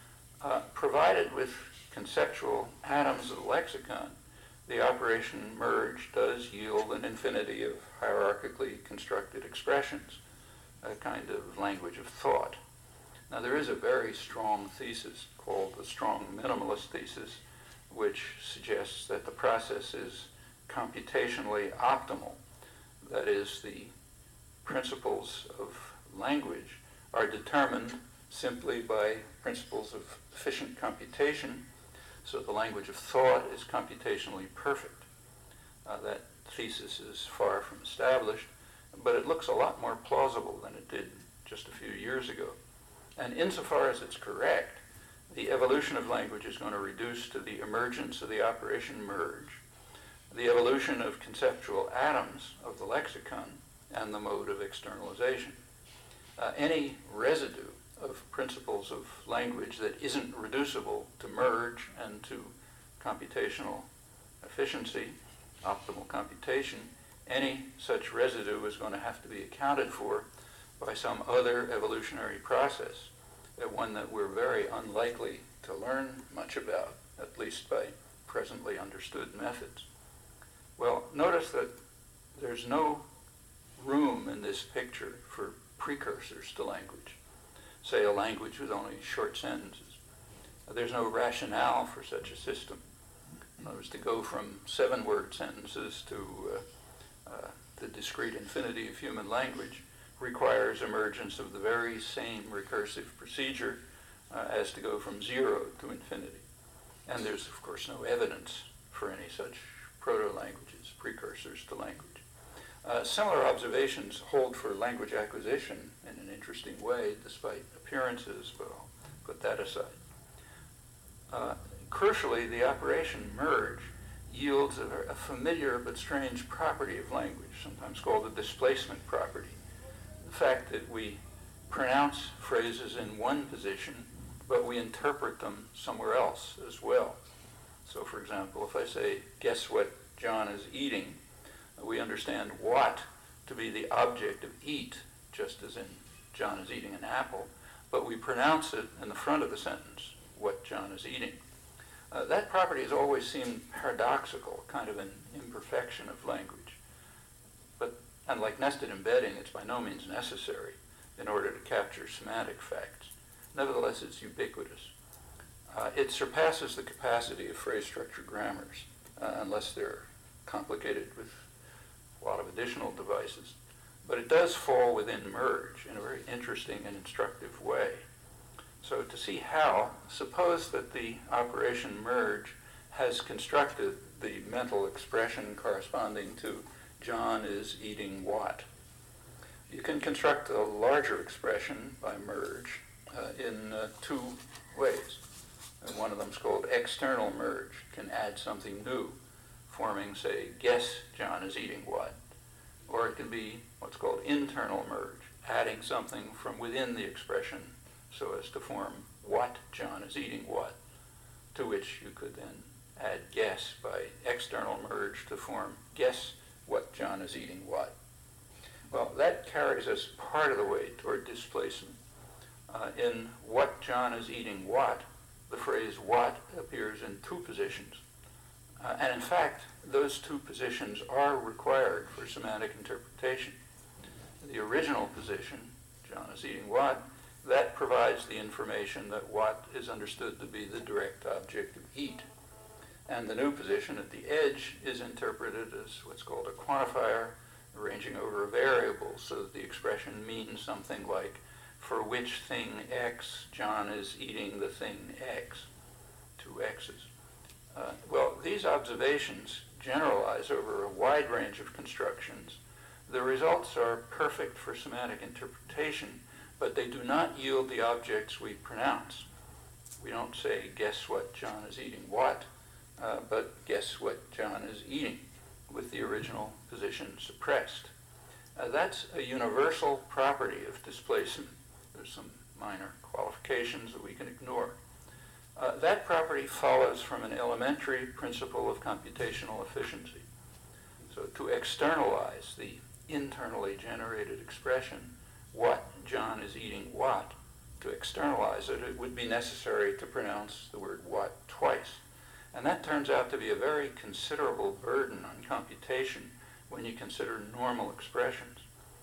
Provided with conceptual atoms of the lexicon, the operation merge does yield an infinity of hierarchically constructed expressions, a kind of language of thought. Now there is a very strong thesis called the strong minimalist thesis, which suggests that the process is computationally optimal. That is, the principles of language are determined simply by principles of efficient computation, so the language of thought is computationally perfect. That thesis is far from established, but it looks a lot more plausible than it did just a few years ago. And insofar as it's correct, the evolution of language is going to reduce to the emergence of the operation merge, the evolution of conceptual atoms of the lexicon, and the mode of externalization. Any residue of principles of language that isn't reducible to merge and to computational efficiency, optimal computation, any such residue is going to have to be accounted for by some other evolutionary process, one that we're very unlikely to learn much about, at least by presently understood methods. Well, notice that there's no room in this picture for precursors to language, say a language with only short sentences. There's no rationale for such a system. In other words, to go from 7-word sentences to the discrete infinity of human language requires emergence of the very same recursive procedure as to go from 0 to infinity. And there's, of course, no evidence for any such proto-languages, precursors to language. Similar observations hold for language acquisition in an interesting way, despite appearances, but I'll put that aside. Crucially, the operation merge yields a familiar but strange property of language, sometimes called the displacement property. The fact that we pronounce phrases in one position, but we interpret them somewhere else as well. So, for example, if I say, guess what John is eating, we understand what to be the object of eat, just as in John is eating an apple, but we pronounce it in the front of the sentence, what John is eating. That property has always seemed paradoxical, kind of an imperfection of language. And like nested embedding, it's by no means necessary in order to capture semantic facts. Nevertheless, it's ubiquitous. It surpasses the capacity of phrase structure grammars, unless they're complicated with a lot of additional devices. But it does fall within merge in a very interesting and instructive way. So to see how, suppose that the operation merge has constructed the mental expression corresponding to John is eating what. You can construct a larger expression by merge in two ways. And one of them is called external merge. You can add something new, forming, say, guess John is eating what. Or it can be what's called internal merge, adding something from within the expression so as to form what John is eating what, to which you could then add guess by external merge to form guess what John is eating what. Well, that carries us part of the way toward displacement. In what John is eating what, the phrase what appears in two positions. And in fact, those two positions are required for semantic interpretation. The original position, John is eating what, that provides the information that what is understood to be the direct object of eat. And the new position at the edge is interpreted as what's called a quantifier, arranging over a variable so that the expression means something like, for which thing X, John is eating the thing X, two X's. Well, these observations generalize over a wide range of constructions. The results are perfect for semantic interpretation, but they do not yield the objects we pronounce. We don't say, guess what John is eating what, but guess what John is eating, with the original position suppressed. That's a universal property of displacement. There's some minor qualifications that we can ignore. That property follows from an elementary principle of computational efficiency. So to externalize the internally generated expression, what John is eating what, to externalize it, it would be necessary to pronounce the word what twice. And that turns out to be a very considerable burden on computation when you consider normal expressions,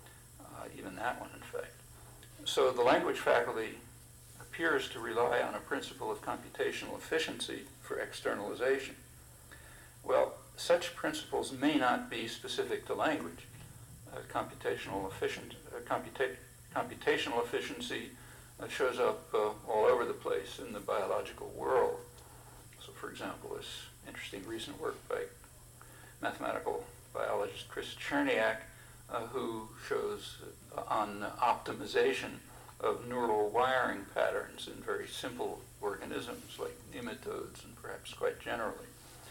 even that one, in fact. So the language faculty appears to rely on a principle of computational efficiency for externalization. Well, such principles may not be specific to language. Computational efficiency shows up all over the place in the biological world. So, for example, this interesting recent work by mathematical biologist Chris Cherniak, who shows on optimization of neural wiring patterns in very simple organisms like nematodes and perhaps quite generally.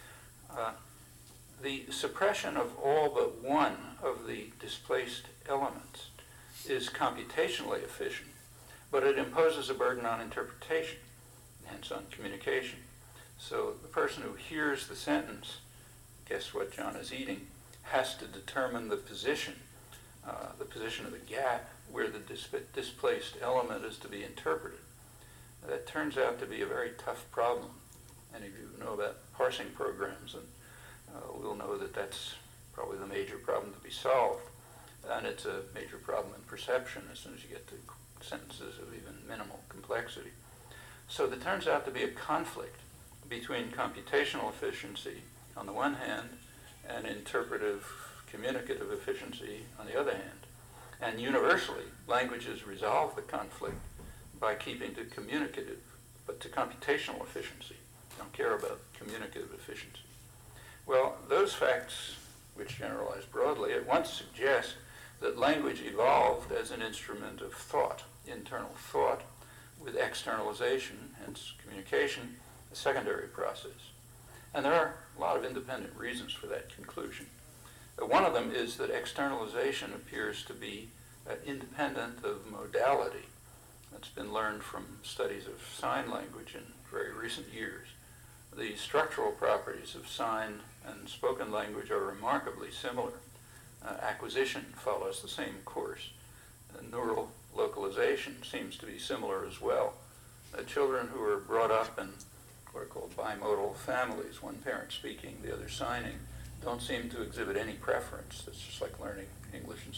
The suppression of all but one of the displaced elements is computationally efficient, but it imposes a burden on interpretation, hence on communication. So the person who hears the sentence, guess what John is eating, has to determine the position of the gap where the displaced element is to be interpreted. That turns out to be a very tough problem. Any of you who know about parsing programs and will know that that's probably the major problem to be solved. And it's a major problem in perception as soon as you get to sentences of even minimal complexity. So there turns out to be a conflict between computational efficiency on the one hand and interpretive communicative efficiency on the other hand. And universally, languages resolve the conflict by keeping to communicative, but to computational efficiency. They don't care about communicative efficiency. Well, those facts, which generalize broadly, at once suggest that language evolved as an instrument of thought, internal thought, with externalization, hence communication, a secondary process. And there are a lot of independent reasons for that conclusion. One of them is that externalization appears to be independent of modality. That's been learned from studies of sign language in very recent years. The structural properties of sign and spoken language are remarkably similar. Acquisition follows the same course. Neural localization seems to be similar as well. Children who are brought up in what are called bimodal families, one parent speaking, the other signing, don't seem to exhibit any preference. It's just like learning English and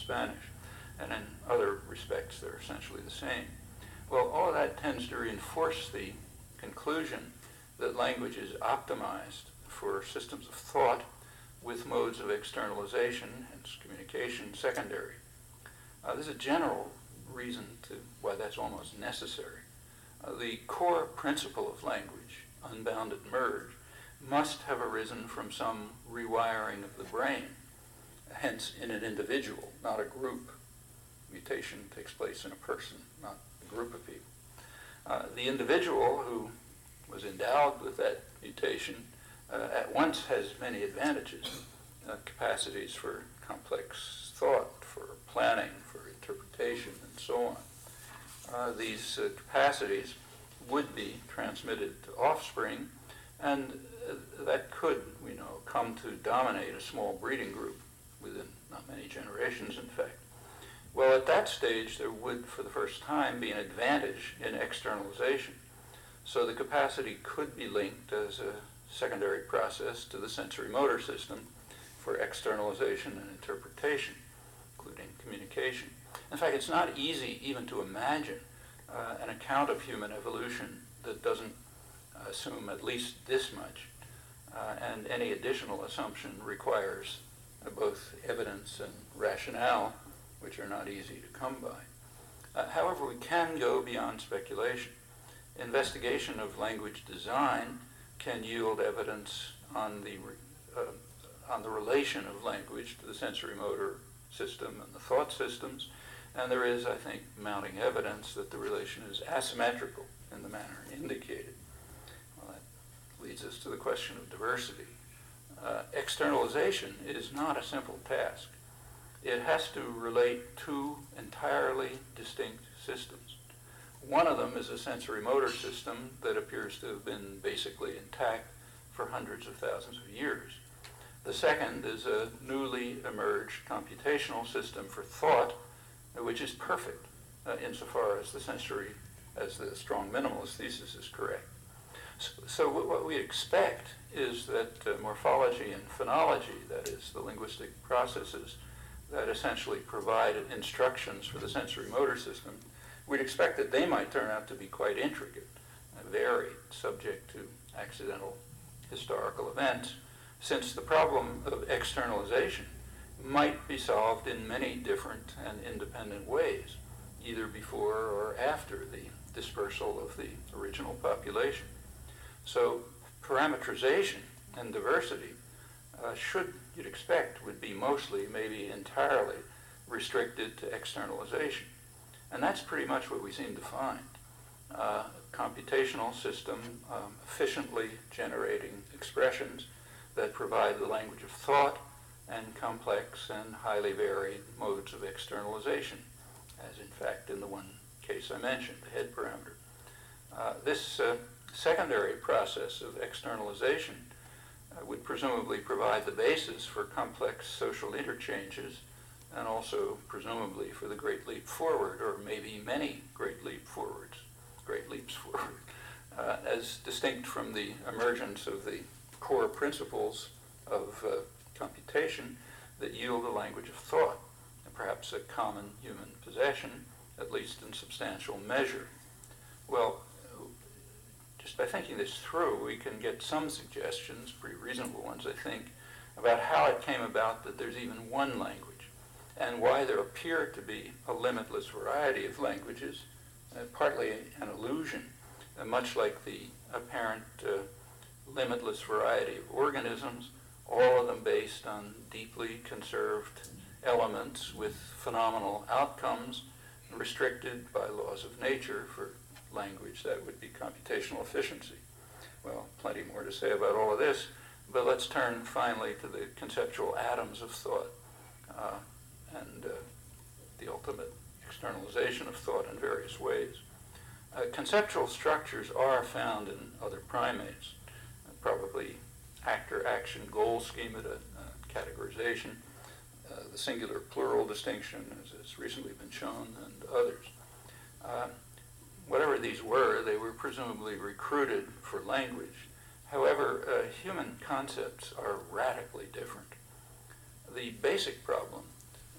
Spanish. And in other respects, they're essentially the same. Well, all of that tends to reinforce the conclusion that language is optimized for systems of thought with modes of externalization, hence communication, secondary. There's a general reason to why that's almost necessary. The core principle of language, unbounded merge, must have arisen from some rewiring of the brain, hence in an individual, not a group. Mutation takes place in a person, not a group of people. The individual who was endowed with that mutation at once has many advantages, capacities for complex thought, for planning, for interpretation, and so on. These capacities would be transmitted to offspring, and that could, we know, come to dominate a small breeding group within not many generations, in fact. Well, at that stage, there would, for the first time, be an advantage in externalization. So the capacity could be linked as a secondary process to the sensory motor system for externalization and interpretation, including communication. In fact, it's not easy even to imagine an account of human evolution that doesn't assume at least this much, and any additional assumption requires both evidence and rationale, which are not easy to come by. However, we can go beyond speculation. Investigation of language design can yield evidence on the relation of language to the sensory motor system and the thought systems, and there is, I think, mounting evidence that the relation is asymmetrical in the manner indicated. Well, that leads us to the question of diversity. Externalization is not a simple task. It has to relate two entirely distinct systems. One of them is a sensory motor system that appears to have been basically intact for hundreds of thousands of years. The second is a newly emerged computational system for thought, which is perfect insofar as the strong minimalist thesis is correct. So what we expect is that morphology and phonology, that is, the linguistic processes that essentially provide instructions for the sensory motor system, we'd expect that they might turn out to be quite intricate, varied, subject to accidental historical events, since the problem of externalization might be solved in many different and independent ways, either before or after the dispersal of the original population. So parametrization and diversity you'd expect, would be mostly, maybe entirely, restricted to externalization. And that's pretty much what we seem to find. A computational system efficiently generating expressions that provide the language of thought and complex and highly varied modes of externalization, as in fact in the one case I mentioned, the head parameter. This secondary process of externalization would presumably provide the basis for complex social interchanges and also presumably for the Great Leap Forward, or maybe many Great Leaps forward, as distinct from the emergence of the core principles of computation that yield a language of thought, and perhaps a common human possession, at least in substantial measure. Well, just by thinking this through, we can get some suggestions, pretty reasonable ones, I think, about how it came about that there's even one language, and why there appear to be a limitless variety of languages, partly an illusion, much like the apparent limitless variety of organisms, all of them based on deeply conserved elements with phenomenal outcomes, restricted by laws of nature for language that would be computational efficiency. Well, plenty more to say about all of this, but let's turn finally to the conceptual atoms of thought and the ultimate externalization of thought in various ways. Conceptual structures are found in other primates, probably actor-action goal schemata, categorization, the singular-plural distinction, as has recently been shown, and others. Whatever these were, they were presumably recruited for language. However, human concepts are radically different. The basic problem is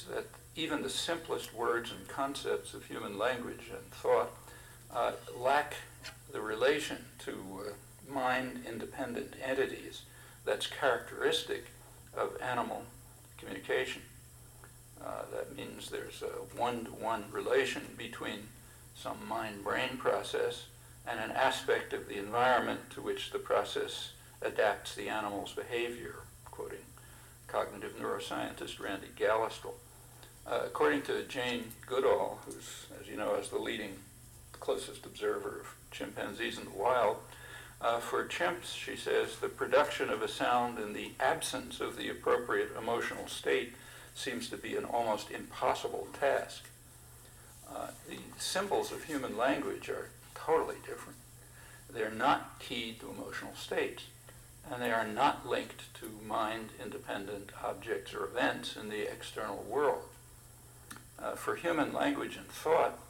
that even the simplest words and concepts of human language and thought lack the relation to mind-independent entities that's characteristic of animal communication. That means there's a one-to-one relation between some mind-brain process and an aspect of the environment to which the process adapts the animal's behavior, quoting cognitive neuroscientist Randy Gallistel. According to Jane Goodall, who's, as you know, is the leading, closest observer of chimpanzees in the wild, for chimps, she says, the production of a sound in the absence of the appropriate emotional state seems to be an almost impossible task. The symbols of human language are totally different. They're not keyed to emotional states, and they are not linked to mind-independent objects or events in the external world. For human language and thought,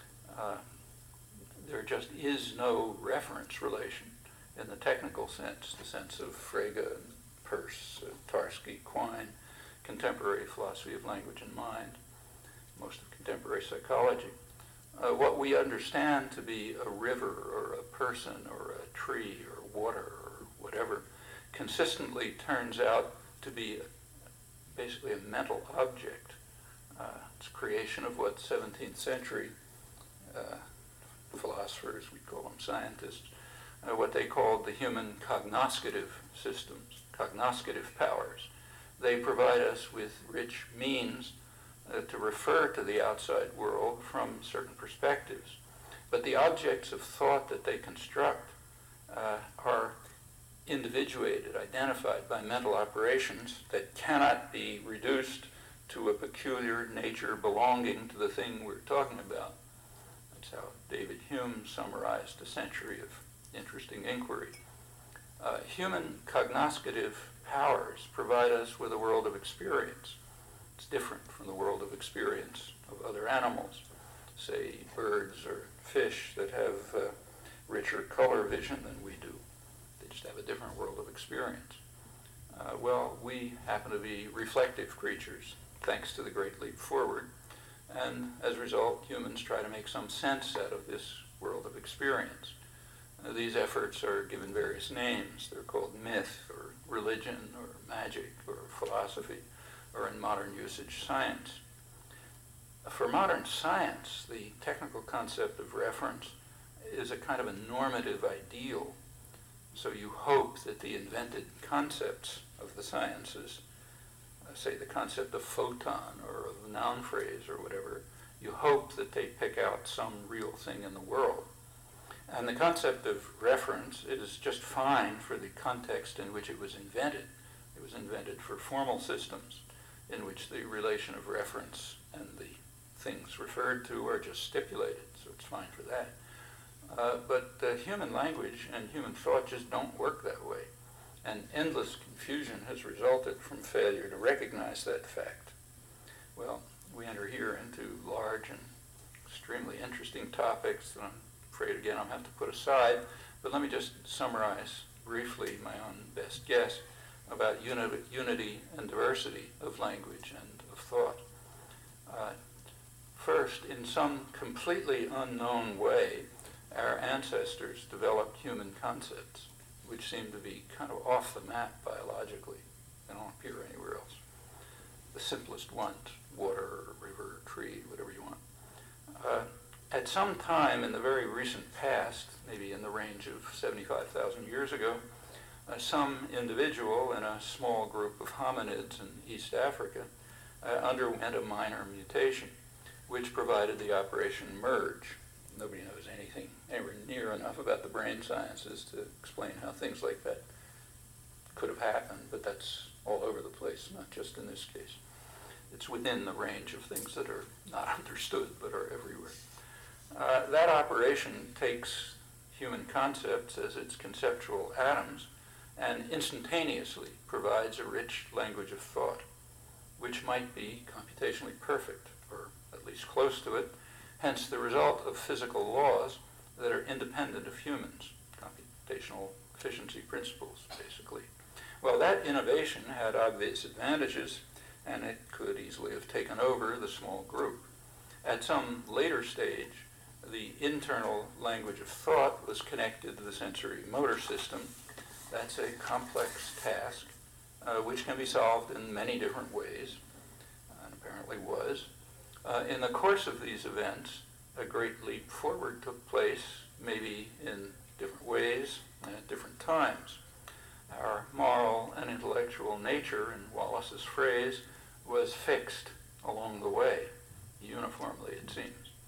there just is no reference relation in the technical sense, the sense of Frege and Peirce, Tarski, Quine, contemporary philosophy of language and mind, most of contemporary psychology. What we understand to be a river or a person or a tree or water or whatever consistently turns out to be basically a mental object. It's a creation of what 17th century philosophers, we call them scientists, what they called the human cognoscitive systems, cognoscitive powers. They provide us with rich means to refer to the outside world from certain perspectives. But the objects of thought that they construct are individuated, identified by mental operations that cannot be reduced to a peculiar nature belonging to the thing we're talking about. That's how David Hume summarized a century of interesting inquiry. Human cognoscitive powers provide us with a world of experience. It's different from the world of experience of other animals, say birds or fish that have richer color vision than we do. They just have a different world of experience. Well, we happen to be reflective creatures, thanks to the Great Leap Forward, and as a result, humans try to make some sense out of this world of experience. These efforts are given various names. They're called myth, or religion, or magic, or philosophy, or in modern usage, science. For modern science, the technical concept of reference is a kind of a normative ideal. So you hope that the invented concepts of the sciences, say the concept of photon or of noun phrase or whatever, you hope that they pick out some real thing in the world. And the concept of reference is just fine for the context in which it was invented. It was invented for formal systems in which the relation of reference and the things referred to are just stipulated, so it's fine for that. But human language and human thought just don't work that way. And endless confusion has resulted from failure to recognize that fact. Well, we enter here into large and extremely interesting topics that I'm afraid, again, I'll have to put aside. But let me just summarize briefly my own best guess about unity and diversity of language and of thought. First, in some completely unknown way, our ancestors developed human concepts, which seem to be kind of off the map biologically. They don't appear anywhere else. The simplest ones, water, river, tree, whatever you want. At some time in the very recent past, maybe in the range of 75,000 years ago, some individual in a small group of hominids in East Africa underwent a minor mutation, which provided the operation merge. Nobody knows anything anywhere near enough about the brain sciences to explain how things like that could have happened, but that's all over the place, not just in this case. It's within the range of things that are not understood but are everywhere. That operation takes human concepts as its conceptual atoms and instantaneously provides a rich language of thought, which might be computationally perfect, or at least close to it, hence the result of physical laws that are independent of humans, computational efficiency principles, basically. Well, that innovation had obvious advantages and it could easily have taken over the small group. At some later stage, the internal language of thought was connected to the sensory motor system. That's a complex task, which can be solved in many different ways, and apparently was. In the course of these events, a great leap forward took place, maybe in different ways and at different times. Our moral and intellectual nature, in Wallace's phrase, was fixed along the way, uniformly it seems.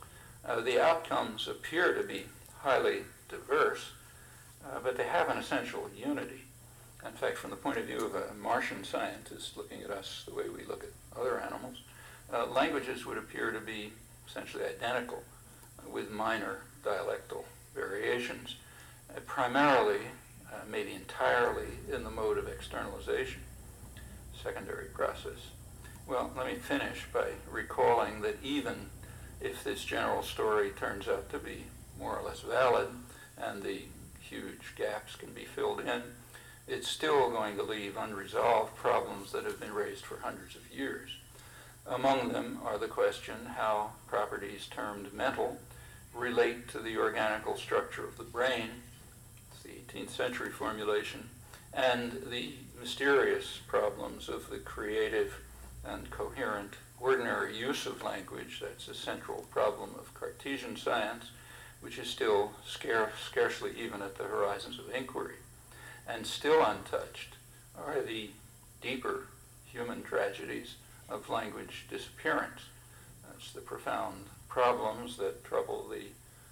The outcomes appear to be highly diverse, but they have an essential unity. In fact, from the point of view of a Martian scientist looking at us the way we look at other animals, languages would appear to be essentially identical with minor dialectal variations, primarily, maybe entirely, in the mode of externalization, secondary process. Well, let me finish by recalling that even if this general story turns out to be more or less valid and the huge gaps can be filled in, it's still going to leave unresolved problems that have been raised for hundreds of years. Among them are the question how properties termed mental relate to the organical structure of the brain, it's the 18th century formulation, and the mysterious problems of the creative and coherent ordinary use of language. That's a central problem of Cartesian science, which is still scarcely even at the horizons of inquiry. And still untouched are the deeper human tragedies of language disappearance. That's the profound problems that trouble the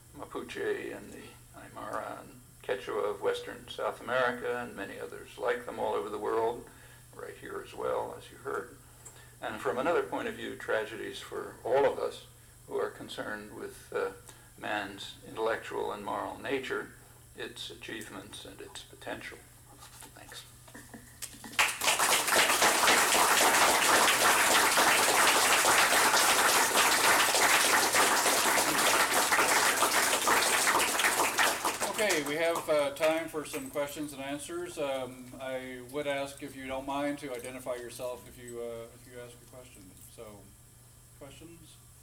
Mapuche and the Aymara and Quechua of Western South America and many others like them all over the world, right here as well, as you heard. And from another point of view, tragedies for all of us who are concerned with man's intellectual and moral nature, its achievements and its potential. Thanks. Okay, we have time for some questions and answers. I would ask, if you don't mind, to identify yourself if you ask a question. So, questions?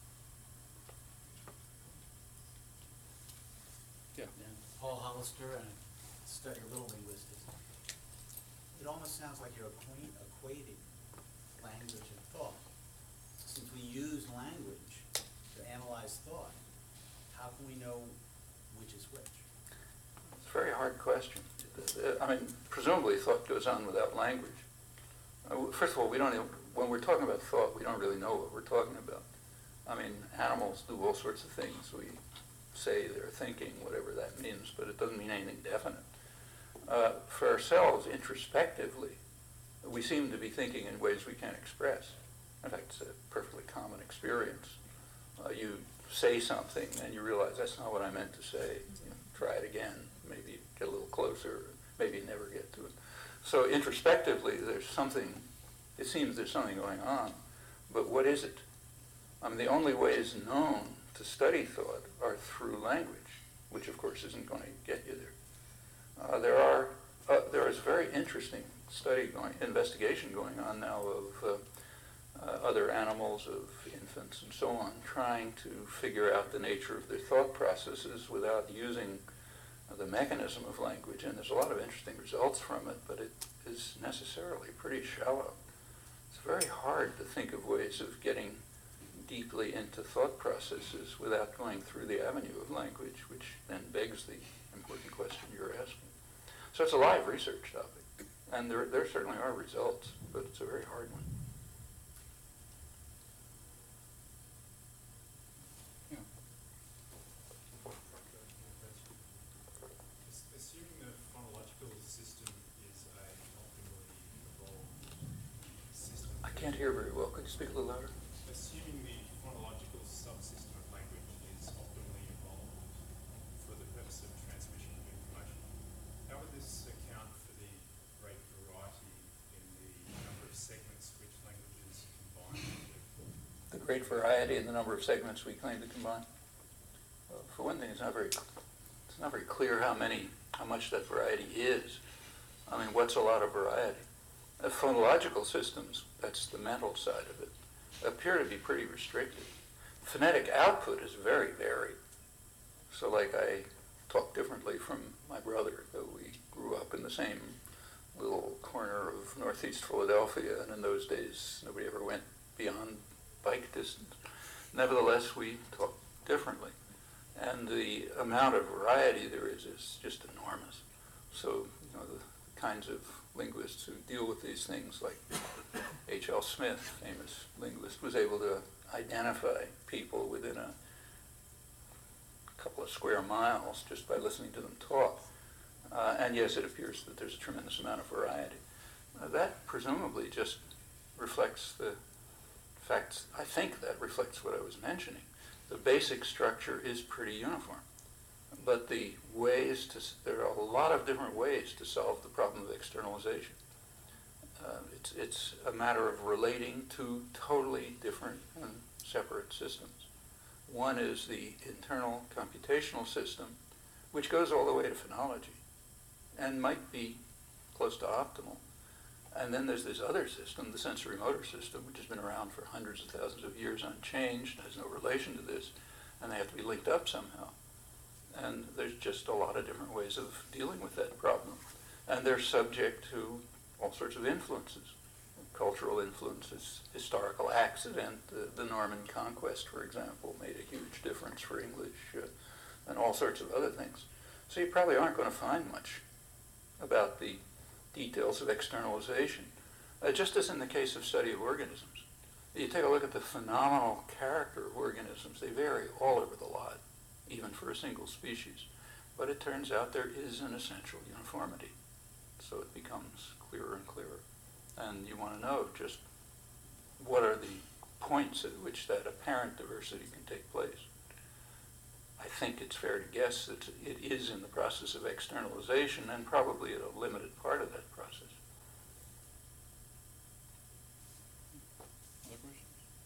Yeah. Paul Hollister, and I study little linguistics. It almost sounds like you're equating language and thought. Since we use language to analyze thought, how can we know which is which? It's a very hard question. I mean, presumably thought goes on without language. First of all, we don't even, when we're talking about thought, we don't really know what we're talking about. I mean, animals do all sorts of things. We say they're thinking, whatever that means, but it doesn't mean anything definite. For ourselves, introspectively, we seem to be thinking in ways we can't express. In fact, it's a perfectly common experience. You say something and you realize that's not what I meant to say. You try it again, maybe get a little closer, maybe never get to it. So introspectively, there's something, it seems there's something going on, but what is it? I mean, the only ways known to study thought are through language, which of course isn't going to get you there. There is a very interesting investigation going on now of other animals, of infants and so on, trying to figure out the nature of their thought processes without using the mechanism of language. And there's a lot of interesting results from it, but it is necessarily pretty shallow. It's very hard to think of ways of getting deeply into thought processes without going through the avenue of language, which then begs the important question you're asking. So it's a live research topic, and there certainly are results, but it's a very hard one. Assuming the phonological system is a optimally evolved system. I can't hear very well. Could you speak a little louder? Assuming the phonological subsystem of language is optimally evolved for the purpose of transmission of information, how would this account for the great variety in the number of segments which languages combine? The great variety in the number of segments we claim to combine. Well, for one thing, it's not very clear how much that variety is. I mean, what's a lot of variety? Phonological systems that's the mental side of it, appear to be pretty restricted. Phonetic output is very varied. So like I talk differently from my brother, though we grew up in the same little corner of northeast Philadelphia, and in those days nobody ever went beyond bike distance. Nevertheless, we talk differently. And the amount of variety there is just enormous. So, you know, the kinds of linguists who deal with these things, like H.L. Smith, famous linguist, was able to identify people within a couple of square miles just by listening to them talk. And yes, it appears that there's a tremendous amount of variety. That presumably just reflects the facts. I think that reflects what I was mentioning. The basic structure is pretty uniform. But the ways there are a lot of different ways to solve the problem of externalization. It's a matter of relating to totally different and separate systems. One is the internal computational system, which goes all the way to phonology and might be close to optimal. And then there's this other system, the sensory motor system, which has been around for hundreds of thousands of years unchanged, has no relation to this, and they have to be linked up somehow. And there's just a lot of different ways of dealing with that problem. And they're subject to all sorts of influences, cultural influences, historical accident. The Norman conquest, for example, made a huge difference for English, and all sorts of other things. So you probably aren't going to find much about the details of externalization, just as in the case of study of organisms. You take a look at the phenomenal character of organisms. They vary all over the lot, even for a single species. But it turns out there is an essential uniformity. So it becomes clearer and clearer. And you want to know just what are the points at which that apparent diversity can take place. I think it's fair to guess that it is in the process of externalization and probably at a limited part of that process. Other questions?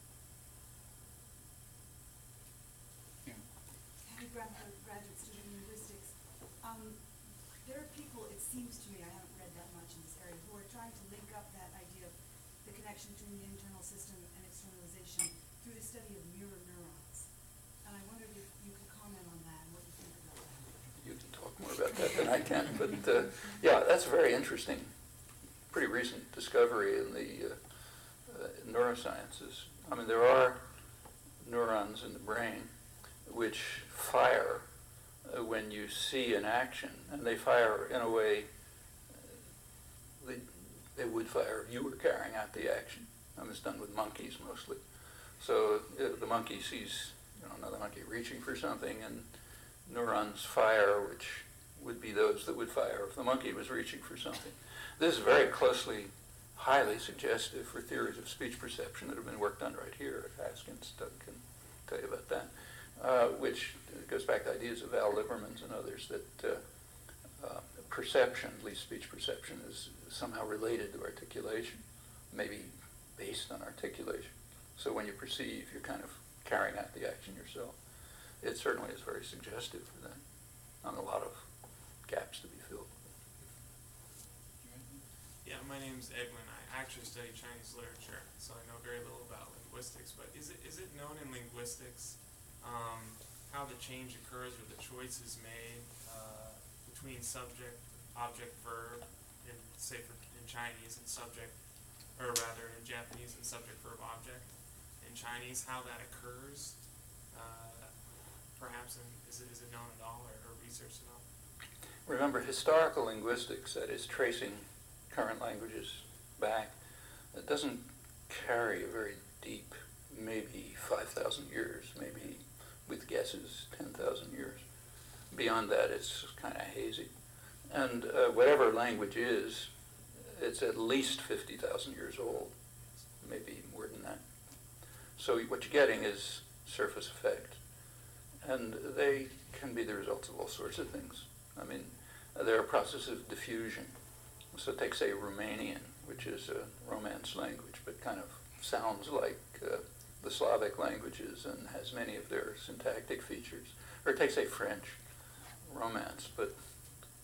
Yeah. Kathy Bradford, graduate student in linguistics. There are people, it seems to me, I haven't read that much in this area, who are trying to link up that idea of the connection between the internal system and externalization through the study of mirror neurons. And I wondered if you could comment on that and what you think about that. You can talk more about that than I can, but yeah, that's a very interesting, pretty recent discovery in the neurosciences. I mean, there are neurons in the brain which fire when you see an action, and they fire in a way they would fire if you were carrying out the action. It's done with monkeys mostly. So the monkey sees another monkey reaching for something, and neurons fire, which would be those that would fire if the monkey was reaching for something. This is very closely, highly suggestive for theories of speech perception that have been worked on right here at Haskins. Doug can tell you about that. Which goes back to ideas of Val Liberman's and others that perception, at least speech perception, is somehow related to articulation, maybe based on articulation. So when you perceive, you're kind of carrying out the action yourself. It certainly is very suggestive for that, on a lot of gaps to be filled. Yeah, my name's Edwin. I actually study Chinese literature, so I know very little about linguistics. But is it known in linguistics how the change occurs or the choice is made between subject, object, verb, in Chinese, and subject, or rather in Japanese, and subject, verb, object? In Chinese, how that occurs, perhaps, and is it known at all or researched at all? Remember, historical linguistics, that is tracing current languages back, it doesn't carry a very deep, maybe 5,000 years, maybe with guesses 10,000 years. Beyond that, it's kind of hazy. And whatever language is, it's at least 50,000 years old, maybe more than that. So what you're getting is surface effect. And they can be the results of all sorts of things. I mean, they're a process of diffusion. So take, say, Romanian, which is a Romance language, but kind of sounds like the Slavic languages and has many of their syntactic features. Or take, say, French, Romance, but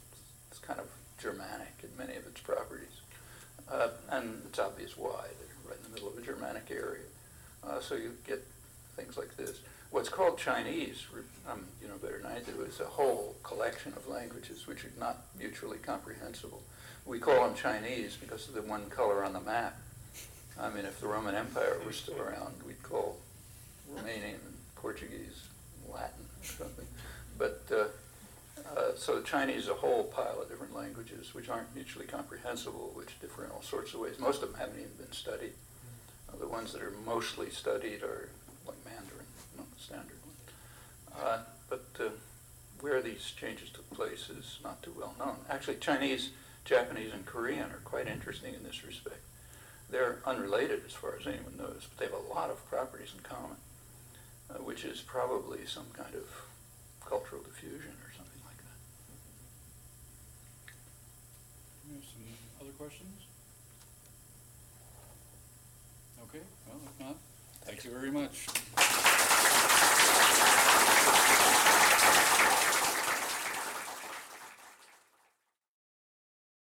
kind of Germanic in many of its properties. And it's obvious why. They're right in the middle of a Germanic area. So you get things like this. What's called Chinese, you know better than I do, is a whole collection of languages which are not mutually comprehensible. We call them Chinese because of the one color on the map. I mean, if the Roman Empire was still around, we'd call Romanian and Portuguese Latin or something. But so Chinese is a whole pile of different languages which aren't mutually comprehensible, which differ in all sorts of ways. Most of them haven't even been studied. The ones that are mostly studied are like Mandarin, not the standard one. But where these changes took place is not too well known. Actually, Chinese, Japanese, and Korean are quite interesting in this respect. They're unrelated as far as anyone knows, but they have a lot of properties in common, which is probably some kind of cultural diffusion or something like that. We have some other questions? Okay, well, if not, thank you very much.